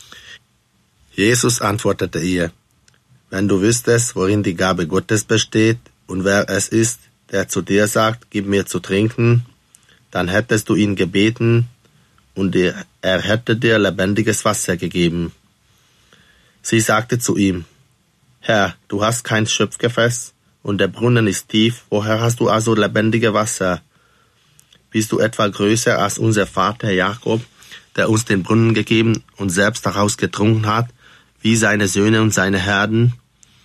Jesus antwortete ihr, wenn du wüsstest, worin die Gabe Gottes besteht und wer es ist, der zu dir sagt, gib mir zu trinken, dann hättest du ihn gebeten und er hätte dir lebendiges Wasser gegeben. Sie sagte zu ihm, Herr, du hast kein Schöpfgefäß und der Brunnen ist tief, woher hast du also lebendige Wasser? Bist du etwa größer als unser Vater Jakob, der uns den Brunnen gegeben und selbst daraus getrunken hat, wie seine Söhne und seine Herden?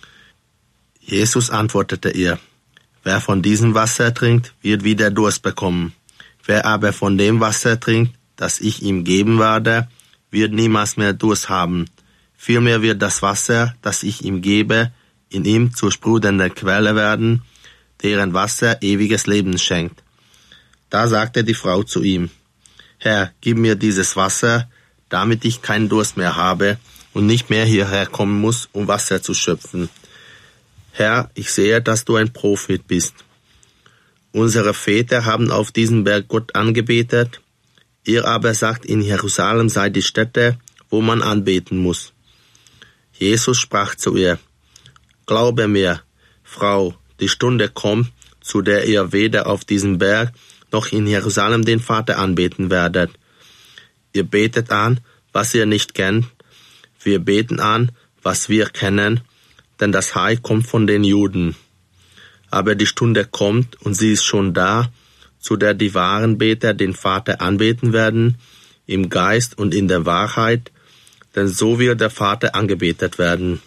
Jesus antwortete ihr, wer von diesem Wasser trinkt, wird wieder Durst bekommen. Wer aber von dem Wasser trinkt, das ich ihm geben werde, wird niemals mehr Durst haben. Vielmehr wird das Wasser, das ich ihm gebe, in ihm zur sprudelnden Quelle werden, deren Wasser ewiges Leben schenkt. Da sagte die Frau zu ihm, Herr, gib mir dieses Wasser, damit ich keinen Durst mehr habe und nicht mehr hierher kommen muss, um Wasser zu schöpfen. Herr, ich sehe, dass du ein Prophet bist. Unsere Väter haben auf diesem Berg Gott angebetet, ihr aber sagt, in Jerusalem sei die Stätte, wo man anbeten muss. Jesus sprach zu ihr, Glaube mir, Frau, die Stunde kommt, zu der ihr weder auf diesem Berg noch in Jerusalem den Vater anbeten werdet. Ihr betet an, was ihr nicht kennt, wir beten an, was wir kennen, denn das Heil kommt von den Juden. Aber die Stunde kommt, und sie ist schon da, zu der die wahren Beter den Vater anbeten werden, im Geist und in der Wahrheit, denn so wird der Vater angebetet werden.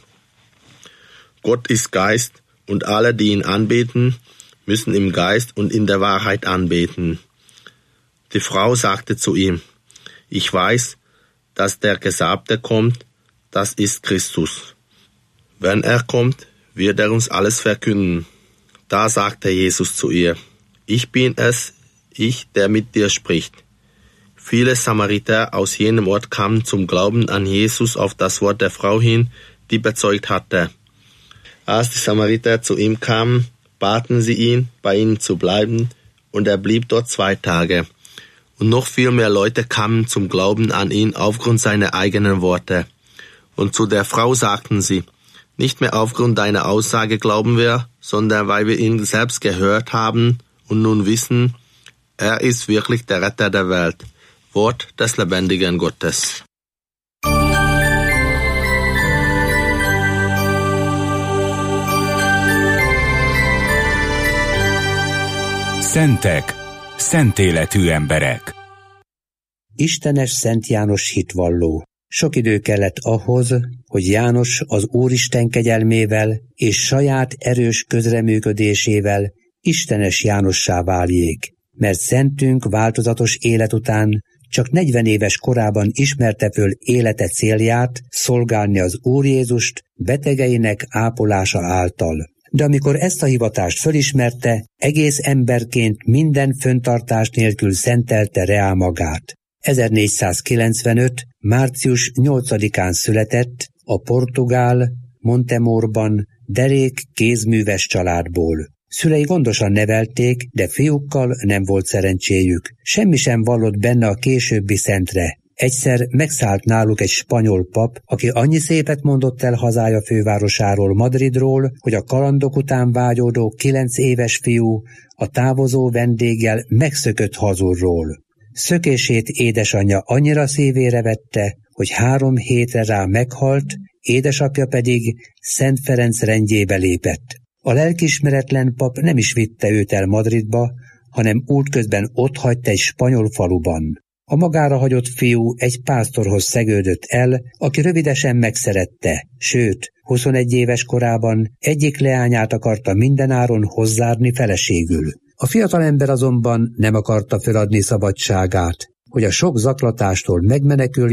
Gott ist Geist, und alle, die ihn anbeten, müssen im Geist und in der Wahrheit anbeten. Die Frau sagte zu ihm, ich weiß, dass der Gesalbte kommt, das ist Christus. Wenn er kommt, wird er uns alles verkünden. Da sagte Jesus zu ihr, ich bin es, ich, der mit dir spricht. Viele Samariter aus jenem Ort kamen zum Glauben an Jesus auf das Wort der Frau hin, die bezeugt hatte. Als die Samariter zu ihm kamen, baten sie ihn, bei ihnen zu bleiben, und er blieb dort zwei Tage. Und noch viel mehr Leute kamen zum Glauben an ihn aufgrund seiner eigenen Worte. Und zu der Frau sagten sie, nicht mehr aufgrund deiner Aussage glauben wir, sondern weil wir ihn selbst gehört haben und nun wissen, er ist wirklich der Retter der Welt. Wort des lebendigen Gottes. Szentek, szent életű emberek. Istenes Szent János hitvalló. Sok idő kellett ahhoz, hogy János az Úristen kegyelmével és saját erős közreműködésével Istenes Jánossá váljék, mert szentünk változatos élet után csak negyven éves korában ismerte föl élete célját, szolgálni az Úr Jézust betegeinek ápolása által. De amikor ezt a hivatást fölismerte, egész emberként minden föntartás nélkül szentelte reá magát. ezernégyszázkilencvenöt. március nyolcadikán született a portugál Montemorban derék kézműves családból. Szülei gondosan nevelték, de fiúkkal nem volt szerencséjük. Semmi sem vallott benne a későbbi szentre. Egyszer megszállt náluk egy spanyol pap, aki annyi szépet mondott el hazája fővárosáról, Madridról, hogy a kalandok után vágyódó kilenc éves fiú a távozó vendéggel megszökött hazulról. Szökését édesanyja annyira szívére vette, hogy három hétre rá meghalt, édesapja pedig Szent Ferenc rendjébe lépett. A lelkiismeretlen pap nem is vitte őt el Madridba, hanem útközben otthagyta egy spanyol faluban. A magára hagyott fiú egy pásztorhoz szegődött el, aki rövidesen megszerette, sőt, huszonegy éves korában egyik leányát akarta mindenáron hozzárni feleségül. A fiatalember azonban nem akarta feladni szabadságát, hogy a sok zaklatástól megmeneküljön,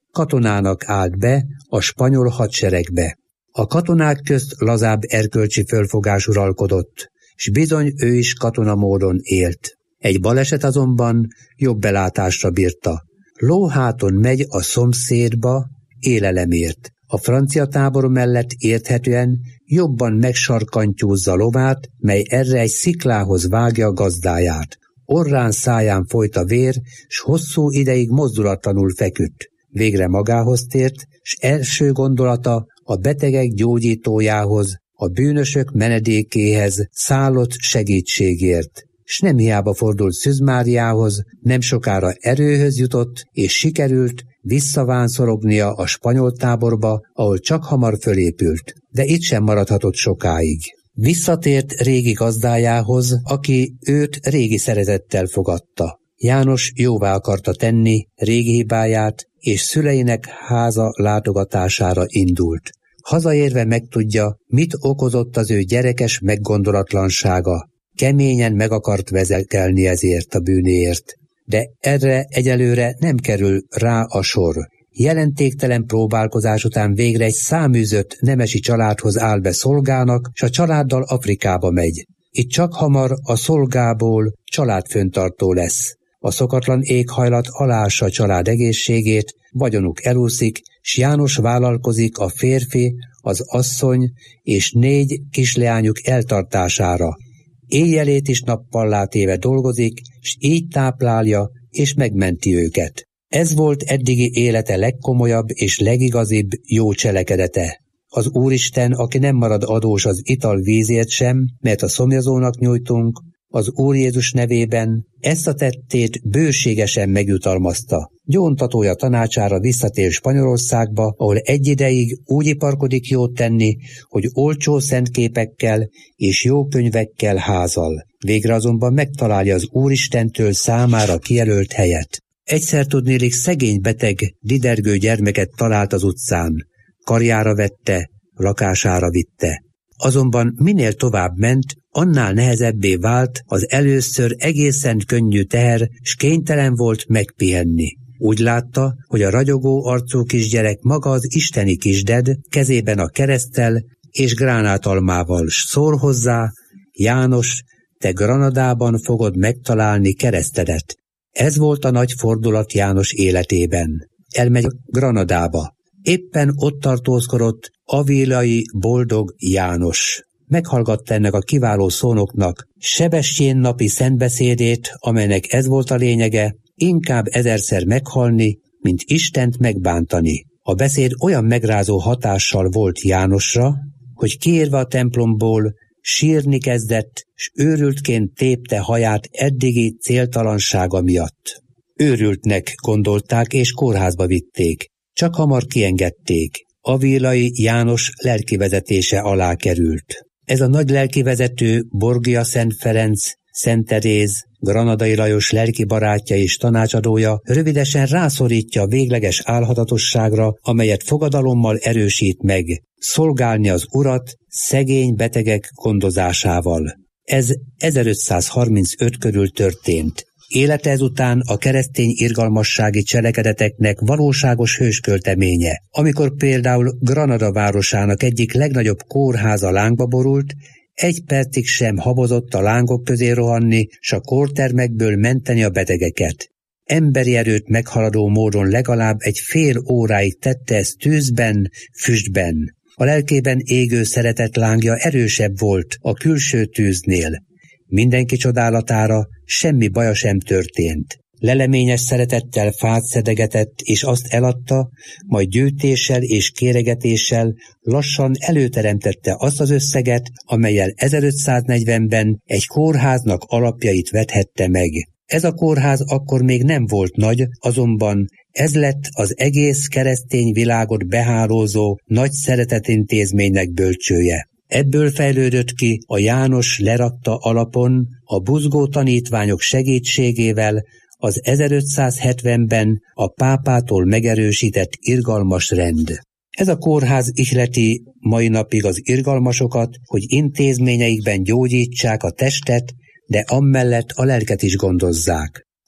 katonának állt be a spanyol hadseregbe. A katonák közt lazább erkölcsi fölfogás uralkodott, s bizony ő is katonamódon élt. Egy baleset azonban jobb belátásra bírta. Lóháton megy a szomszédba élelemért. A francia tábor mellett érthetően jobban megsarkantyúzza lovát, mely erre egy sziklához vágja a gazdáját. Orrán száján folyt a vér, s hosszú ideig mozdulatlanul feküdt. Végre magához tért, s első gondolata a betegek gyógyítójához, a bűnösök menedékéhez szállott segítségért. S nem hiába fordult Szűz Máriához, nem sokára erőhöz jutott, és sikerült visszavánszorognia a spanyol táborba, ahol csak hamar fölépült, de itt sem maradhatott sokáig. Visszatért régi gazdájához, aki őt régi szeretettel fogadta. János jóvá akarta tenni régi hibáját, és szüleinek háza látogatására indult. Hazaérve megtudja, mit okozott az ő gyerekes meggondolatlansága. Keményen meg akart vezekelni ezért a bűnéért. De erre egyelőre nem kerül rá a sor. Jelentéktelen próbálkozás után végre egy száműzött nemesi családhoz áll be szolgának, s a családdal Afrikába megy. Itt csak hamar a szolgából családföntartó lesz. A szokatlan éghajlat alássa a család egészségét, vagyonuk elúszik, s János vállalkozik a férfi, az asszony és négy kisleányuk eltartására. Éjjelét is nappallá téve dolgozik, s így táplálja és megmenti őket. Ez volt eddigi élete legkomolyabb és legigazibb jó cselekedete. Az Úristen, aki nem marad adós az ital vízért sem, mert a szomjazónak nyújtunk, az Úr Jézus nevében ezt a tettét bőségesen megjutalmazta. Gyóntatója tanácsára visszatér Spanyolországba, ahol egy ideig úgy iparkodik jót tenni, hogy olcsó szentképekkel és jó könyvekkel házal. Végre azonban megtalálja az Úristentől számára kijelölt helyet. Egyszer tudnélik szegény beteg, didergő gyermeket talált az utcán. Karjára vette, lakására vitte. Azonban minél tovább ment, annál nehezebbé vált az először egészen könnyű teher, s kénytelen volt megpihenni. Úgy látta, hogy a ragyogó arcú kisgyerek maga az isteni kisded, kezében a kereszttel és gránátalmával, s szól hozzá: János, te Granadában fogod megtalálni keresztedet. Ez volt a nagy fordulat János életében. Elmegy Granadába. Éppen ott tartózkodott avilai boldog János. Meghallgatta ennek a kiváló szónoknak Sebestyén napi szentbeszédét, amelynek ez volt a lényege: inkább ezerszer meghalni, mint Istent megbántani. A beszéd olyan megrázó hatással volt Jánosra, hogy kiérve a templomból sírni kezdett, s őrültként tépte haját eddigi céltalansága miatt. Őrültnek gondolták, és kórházba vitték. Csak hamar kiengedték. Avilai János lelkivezetése alá került. Ez a nagy lelkivezető Borgia Szent Ferenc, Szent Teréz, Granadai Lajos lelki barátja és tanácsadója rövidesen rászorítja a végleges álhatatosságra, amelyet fogadalommal erősít meg, szolgálni az Urat szegény betegek gondozásával. Ez ezerötszázharmincöt körül történt. Élete ezután a keresztény irgalmassági cselekedeteknek valóságos hőskölteménye. Amikor például Granada városának egyik legnagyobb kórháza lángba borult, egy percig sem habozott a lángok közé rohanni, s a kórtermekből menteni a betegeket. Emberi erőt meghaladó módon legalább egy fél óráig tette ezt tűzben, füstben. A lelkében égő szeretet lángja erősebb volt a külső tűznél. Mindenki csodálatára semmi baja sem történt. Leleményes szeretettel fát szedegetett, és azt eladta, majd gyűjtéssel és kéregetéssel lassan előteremtette azt az összeget, amellyel ezerötszáznegyvenben egy kórháznak alapjait vethette meg. Ez a kórház akkor még nem volt nagy, azonban ez lett az egész keresztény világot behálózó nagy szeretetintézménynek bölcsője. Ebből fejlődött ki a János lerakta alapon a buzgó tanítványok segítségével az ezerötszázhetvenben a pápától megerősített irgalmas rend. Ez a kórház ihleti mai napig az irgalmasokat, hogy intézményeikben gyógyítsák a testet, de amellett a lelket is gondozzák.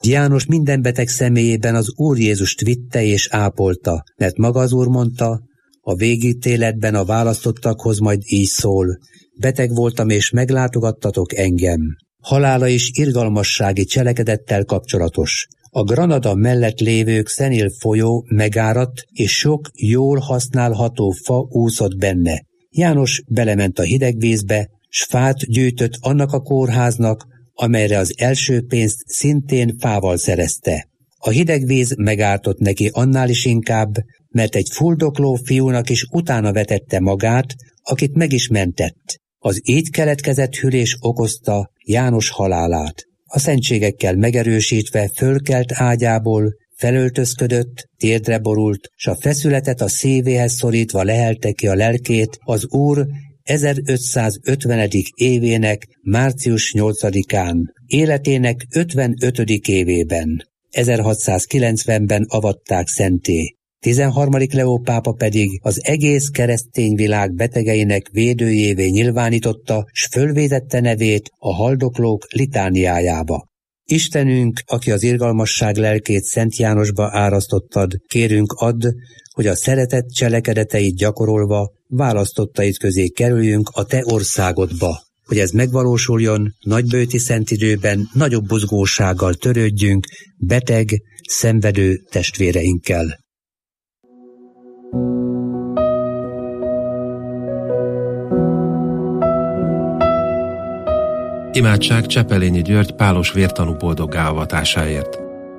János minden beteg személyében az Úr Jézust vitte és ápolta, mert maga az Úr mondta, a végítéletben a választottakhoz majd így szól, beteg voltam és meglátogattatok engem. Halála és irgalmassági cselekedettel kapcsolatos. A Granada mellett lévő Xenil folyó megáradt, és sok jól használható fa úszott benne. János belement a hideg vízbe, s fát gyűjtött annak a kórháznak, amelyre az első pénzt szintén fával szerezte. A hideg víz megártott neki annál is inkább, mert egy fuldokló fiúnak is utána vetette magát, akit meg is mentett. Az így keletkezett hűlés okozta János halálát. A szentségekkel megerősítve fölkelt ágyából, felöltözködött, térdre borult, s a feszületet a szívéhez szorítva lehelte ki a lelkét az Úr ezerötszázötvenedik évének március nyolcadikán, életének ötvenötödik évében. ezerhatszázkilencvenben avatták szenté. tizenharmadik Leó pápa pedig az egész keresztény világ betegeinek védőjévé nyilvánította, s fölvédette nevét a haldoklók litániájába. Istenünk, aki az irgalmasság lelkét Szent Jánosba árasztottad, kérünk add, hogy a szeretet cselekedeteit gyakorolva választottait közé kerüljünk a te országodba. Hogy ez megvalósuljon, nagybőti szentidőben nagyobb buzgósággal törődjünk beteg, szenvedő testvéreinkkel. Imádság Csepelényi György pálos vértanú boldoggá avatásáért.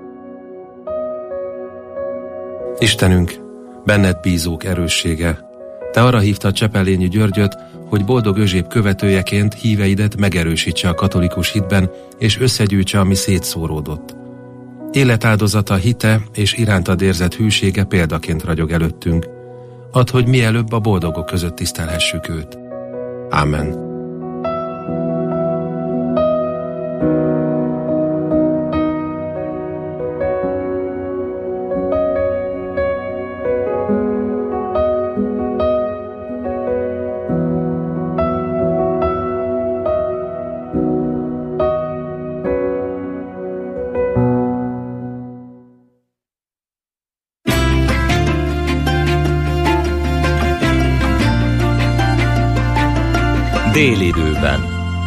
Istenünk, benned bízók erőssége, te arra hívtad Csepelényi Györgyöt, hogy boldog özséb követőjeként híveidet megerősítse a katolikus hitben, és összegyűjtse, ami szétszóródott. Életáldozata, hite és irántad érzett hűsége példaként ragyog előttünk. Add, hogy mielőbb a boldogok között tisztelhessük őt. Ámen. Délidőben.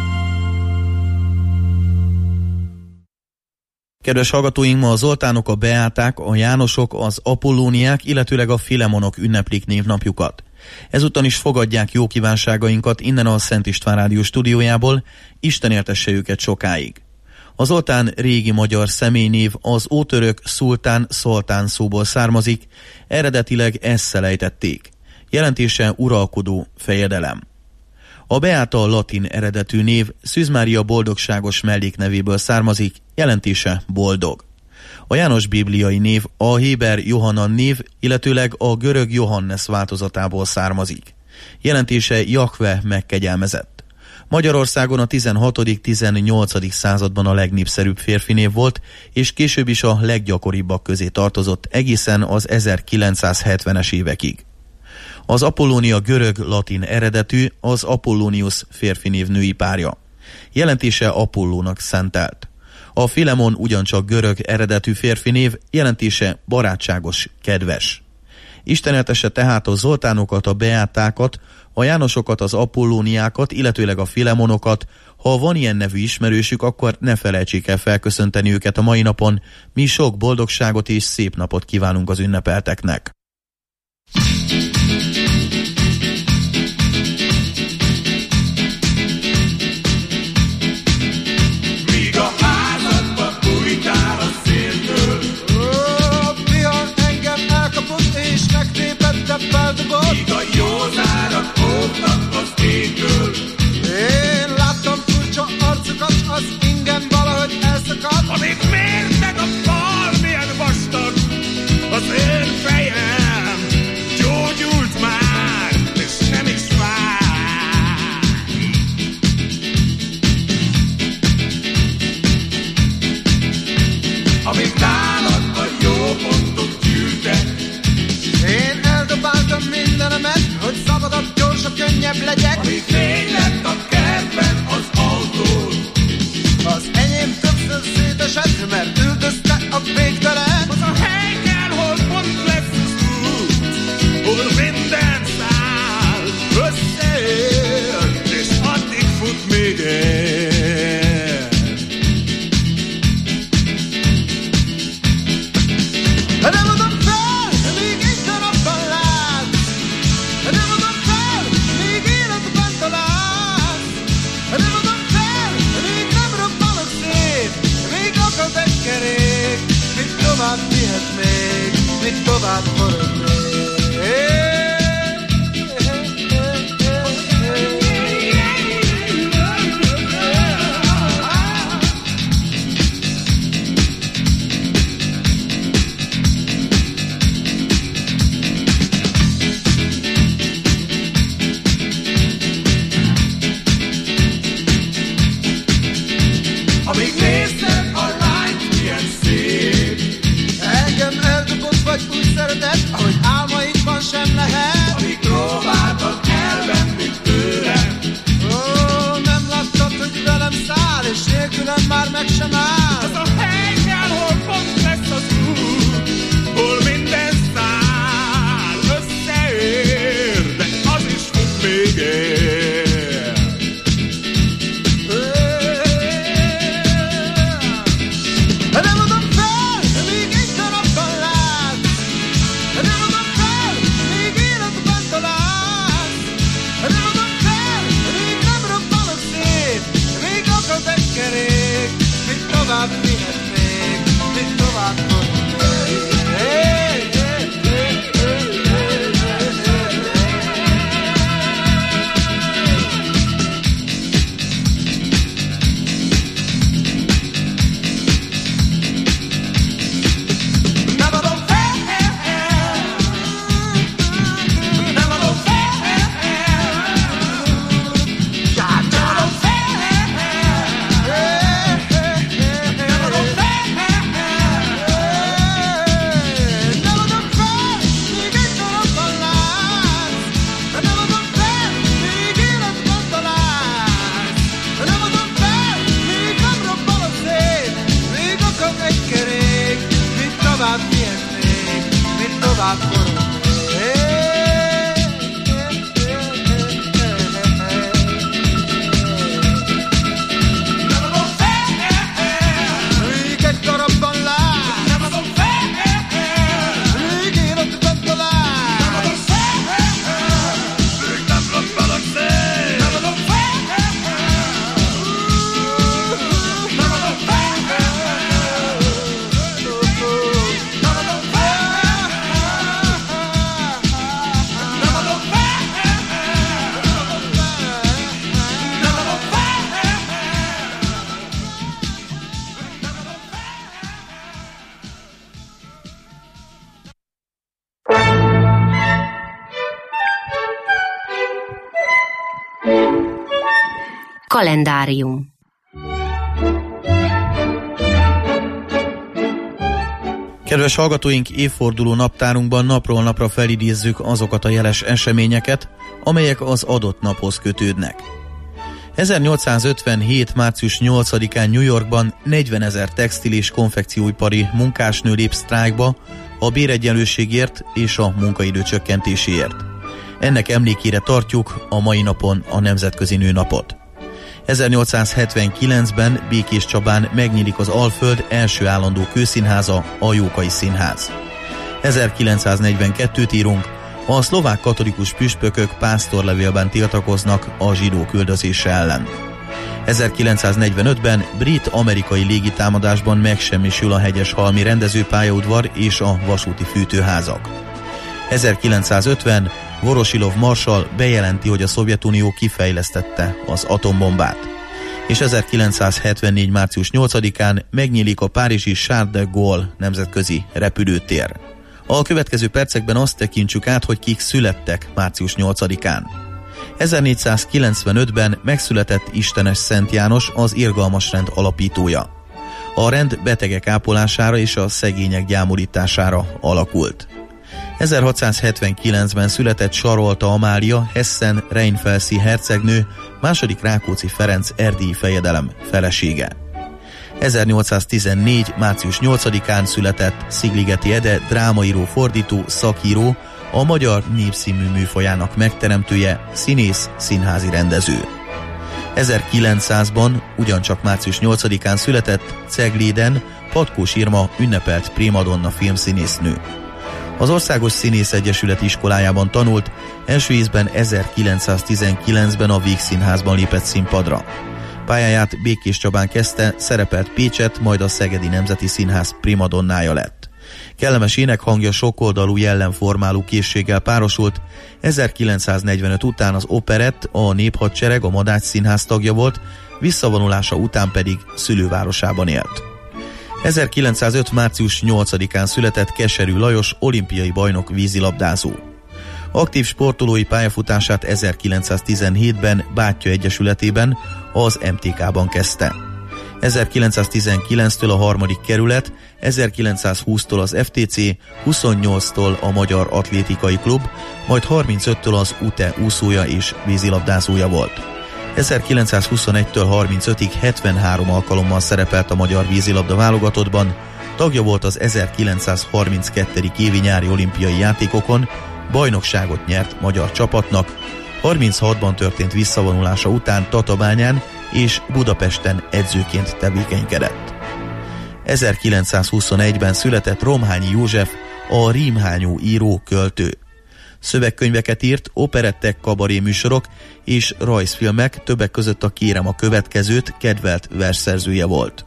Kedves hallgatóink, ma a Zoltánok, a Beáták, a Jánosok, az Apollóniák, illetőleg a Filemonok ünneplik névnapjukat. Ezúttal is fogadják jó kívánságainkat innen a Szent István Rádió stúdiójából, Isten éltesse őket sokáig. A Zoltán régi magyar személynév az ótörök szultán szoltán szóból származik, eredetileg esszel ejtették. Jelentése uralkodó, fejedelem. A Beáta a latin eredetű név Szűz Mária boldogságos melléknevéből származik, jelentése boldog. A János bibliai név a héber Johannan név, illetőleg a görög Johannes változatából származik. Jelentése Jahve megkegyelmezett. Magyarországon a tizenhatodik-tizennyolcadik században a legnépszerűbb férfi név volt, és később is a leggyakoribbak közé tartozott egészen az ezerkilencszázhetvenes évekig. Az Apollónia görög-latin eredetű, az Apollonius férfi név női párja. Jelentése Apollónak szentelt. A Filemon ugyancsak görög eredetű férfi név, jelentése barátságos, kedves. Isten éltesse tehát a Zoltánokat, a Beátákat, a Jánosokat, az Apollóniákat, illetőleg a Filemonokat. Ha van ilyen nevű ismerősük, akkor ne felejtsék el felköszönteni őket a mai napon. Mi sok boldogságot és szép napot kívánunk az ünnepelteknek. Míg a józárak óvnak az égből. Én láttam furcsa arcokat, az ingem valahogy elszakadt. Amit mértek a fal, milyen vastag az én fejem. Gyógy kerék, mit tovább vihet még, mit tovább forog még. Amíg nézted a lányt, milyen szép, engem eldobott vagy úgy szeretet, ahogy álmaidban sem lehet. amíg próbáltad elvenni tőlem, Ó, nem láttad, hogy velem száll, és nélkülem már meg sem áll. az a hely kell, hol pont lesz az út, hol minden szál összeér, de az is fut még ér. Nem adom fel, míg egy darabban látsz. Nem adom fel, míg életben találsz. Nem adom fel, míg nem robbanok szét. Míg akad egy kerék, mit tovább vihet még, mit tovább forog még. Hey, hey, hey, hey, hey, hey, hey. Nem adom fel, nem adom fel, nem adom fel, nem adom fel, Nem adom fel, míg egy darabban látsz. Nem adom fel, míg életben találsz. Nem adom fel, míg nem robbanok szét. Míg akad egy kerék, mit tovább vihet még, mit tovább forog még. nem adom fel, Míg egy darabban látsz. nem adom fel, Míg életben találsz. nem adom fel, még nem robbanok szét. Nem adom fel, nem adom fel, nem adom fel, nem adom fel, nem adom fel. Kalendárium. Kedves hallgatóink, évforduló naptárunkban napról napra felidézzük azokat a jeles eseményeket, amelyek az adott naphoz kötődnek. ezernyolcszázötvenhét. március nyolcadikán New Yorkban negyvenezer textil- és konfekcióipari munkásnő lép sztrájkba a béregyenlőségért és a munkaidő csökkentéséért. Ennek emlékére tartjuk a mai napon a Nemzetközi Nőnapot. ezernyolcszázhetvenkilencben Békéscsabán megnyílik az Alföld első állandó kőszínháza, a Jókai Színház. ezerkilencszáznegyvenkettőt írunk, a szlovák katolikus püspökök pásztorlevélben tiltakoznak a zsidók üldözése ellen. ezerkilencszáznegyvenötben brit-amerikai légitámadásban megsemmisül a Hegyeshalmi rendezőpályaudvar és a vasúti fűtőházak. ezerkilencszázötven Vorosilov marsall bejelenti, hogy a Szovjetunió kifejlesztette az atombombát. És ezerkilencszázhetvennégy. március nyolcadikán megnyílik a párizsi Charles de Gaulle nemzetközi repülőtér. A következő percekben azt tekintsük át, hogy kik születtek március nyolcadikán. ezernégyszázkilencvenötben megszületett Istenes Szent János, az irgalmasrend alapítója. A rend betegek ápolására és a szegények gyámolítására alakult. ezerhatszázhetvenkilencben született Sarolta Amália, Hessen-Rheinfelsi hercegnő, második Rákóczi Ferenc erdélyi fejedelem felesége. ezernyolcszáztizennégy. március nyolcadikán született Szigligeti Ede, drámaíró, fordító, szakíró, a magyar népszínmű műfajának megteremtője, színész, színházi rendező. ezerkilencszázban, ugyancsak március nyolcadikán született Cegléden Patkós Irma ünnepelt primadonna filmszínésznő. Az Országos Színész Egyesület iskolájában tanult, első ízben ezerkilencszáztizenkilencben a Vígszínházban lépett színpadra. Pályáját Békés Csabán kezdte, szerepelt Pécset, majd a Szegedi Nemzeti Színház primadonnája lett. Kellemes énekhangja sokoldalú jellemformáló készséggel párosult, ezerkilencszáznegyvenöt után az operett, a Néphadsereg, a Madács Színház tagja volt, visszavonulása után pedig szülővárosában élt. ezerkilencszázöt. március nyolcadikán született Keserű Lajos, olimpiai bajnok vízilabdázó. Aktív sportolói pályafutását ezerkilencszáztizenhétben Bátyja Egyesületében, az em té ká-ban kezdte. ezerkilencszáztizenkilenctől a harmadik kerület, ezerkilencszázhúsztól az ef té cé, huszonnyolctól a Magyar Atlétikai Klub, majd harmincöttől az u té e úszója és vízilabdázója volt. ezerkilencszázhuszonegytől harmincötig hetvenhárom alkalommal szerepelt a magyar vízilabda válogatottban, tagja volt az ezerkilencszázharminckettő. évi nyári olimpiai játékokon, bajnokságot nyert magyar csapatnak, harminchatban történt visszavonulása után Tatabányán és Budapesten edzőként tevékenykedett. ezerkilencszázhuszonegyben született Romhányi József, a rímhányó író, költő. Szövegkönyveket írt, operettek, kabaré műsorok és rajzfilmek, többek között a Kérem a következőt kedvelt versszerzője volt.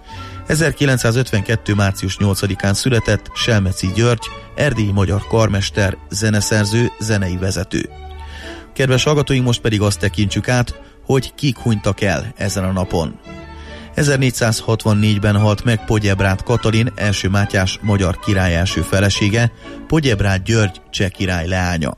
ezerkilencszázötvenkettő. március nyolcadikán született Selmeci György, erdélyi magyar karmester, zeneszerző, zenei vezető. Kedves hallgatóink, most pedig azt tekintsük át, hogy kik hunytak el ezen a napon. ezernégyszázhatvannégyben halt meg Podjebrád Katalin, első Mátyás magyar király első felesége, Podjebrád György cseh király leánya.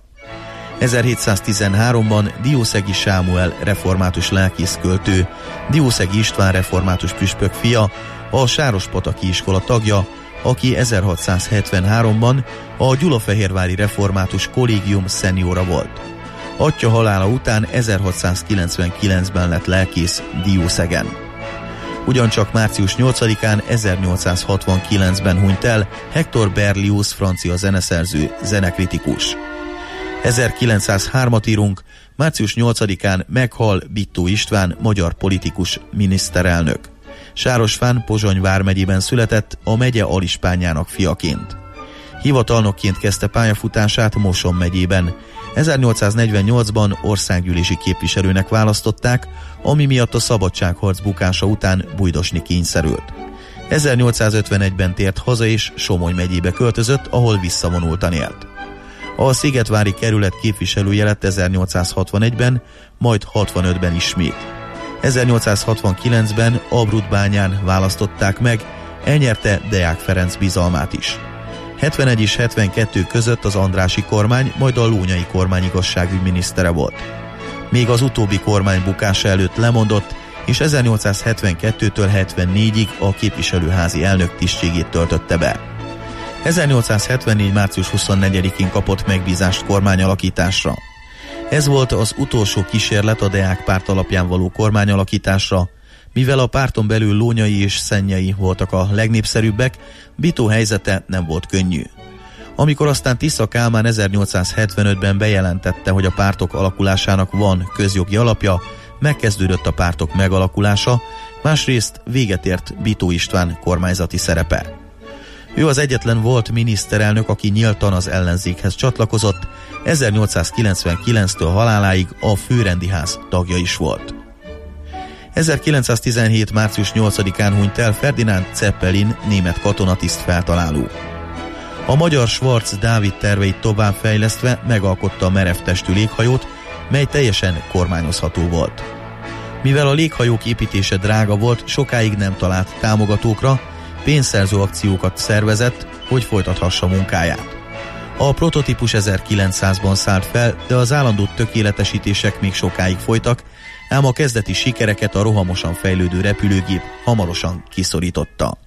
ezerhétszáztizenháromban Diószegi Sámuel református lelkészköltő, Diószegi István református püspök fia, a Sárospataki iskola tagja, aki ezerhatszázhetvenháromban a Gyulafehérvári református kollégium szeniora volt. Atya halála után ezerhatszázkilencvenkilencben lett lelkész Diószegen. Ugyancsak március nyolcadikán ezernyolcszázhatvankilencben hunyt el Hector Berlioz, francia zeneszerző, zenekritikus. ezerkilencszázhármat írunk, március nyolcadikán meghal Bittó István, magyar politikus, miniszterelnök. Sárosfán, Pozsony vármegyében született, a megye alispánjának fiaként. Hivatalnokként kezdte pályafutását Moson megyében. ezernyolcszáznegyvennyolcban országgyűlési képviselőnek választották, ami miatt a szabadságharc bukása után Bujdosni kényszerült. ezernyolcszázötvenegyben tért haza és Somogy megyébe költözött, ahol visszavonultan élt. A Szigetvári kerület képviselője lett ezernyolcszázhatvanegyben, majd hatvanötben ismét. ezernyolcszázhatvankilencben Abrudbányán választották meg, elnyerte Deák Ferenc bizalmát is. hetvenegy és hetvenkettő között az Andrássy kormány, majd a Lónyai kormány igazságügyminisztere volt. Még az utóbbi kormány bukása előtt lemondott, és ezernyolcszázhetvenkettőtől hetvennégyig a képviselőházi elnök tisztségét töltötte be. ezernyolcszázhetvennégy. március huszonnegyedikén kapott megbízást kormányalakításra. Ez volt az utolsó kísérlet a Deák párt alapján való kormányalakításra, mivel a párton belül Lónyai és Szennyei voltak a legnépszerűbbek, Bitó helyzete nem volt könnyű. Amikor aztán Tisza Kálmán ezernyolcszázhetvenötben bejelentette, hogy a pártok alakulásának van közjogi alapja, megkezdődött a pártok megalakulása, másrészt véget ért Bitó István kormányzati szerepe. Ő az egyetlen volt miniszterelnök, aki nyíltan az ellenzékhez csatlakozott, ezernyolcszázkilencvenkilenctől haláláig a főrendiház tagja is volt. ezerkilencszáztizenhét. március nyolcadikán hunyt el Ferdinand Zeppelin, német katonatiszt feltaláló. A magyar Schwarz Dávid terveit továbbfejlesztve megalkotta a merev testű léghajót, mely teljesen kormányozható volt. Mivel a léghajók építése drága volt, sokáig nem talált támogatókra, pénzszerző akciókat szervezett, hogy folytathassa munkáját. A prototípus ezerkilencszázban szállt fel, de az állandó tökéletesítések még sokáig folytak, ám a kezdeti sikereket a rohamosan fejlődő repülőgép hamarosan kiszorította.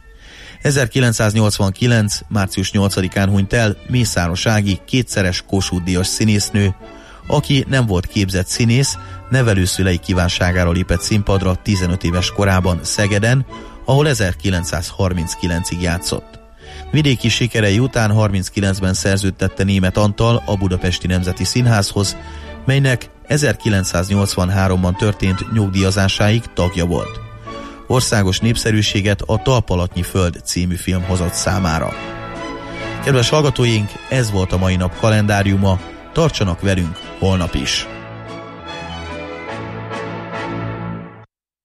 ezerkilencszáznyolcvankilenc. március nyolcadikán hunyt el Mészáros Ági, kétszeres Kossuth-díjas színésznő, aki nem volt képzett színész, nevelőszülei kívánságára lépett színpadra tizenöt éves korában Szegeden, ahol ezerkilencszázharminckilencig játszott. Vidéki sikerei után harminckilencben szerződtette Németh Antal a Budapesti Nemzeti Színházhoz, melynek ezerkilencszáznyolcvanháromban történt nyugdíjazásáig tagja volt. Országos népszerűséget a Talpalatnyi Föld című film hozott számára. Kedves hallgatóink, ez volt a mai nap kalendáriuma, tartsanak velünk holnap is!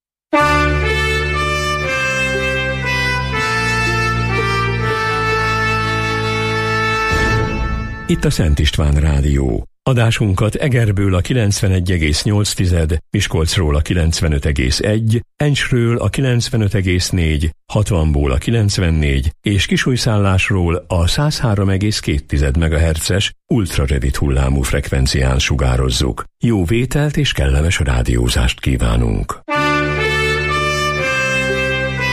Itt a Szent István Rádió. Adásunkat Egerből a kilencvenegy egész nyolc, Miskolcról a kilencvenöt egész egy, Encsről a kilencvenöt egész négy, hatvanból a kilencvennégy és Kisújszállásról a száz három egész két megahertzes ultrarövid hullámú frekvencián sugározzuk. Jó vételt és kellemes rádiózást kívánunk!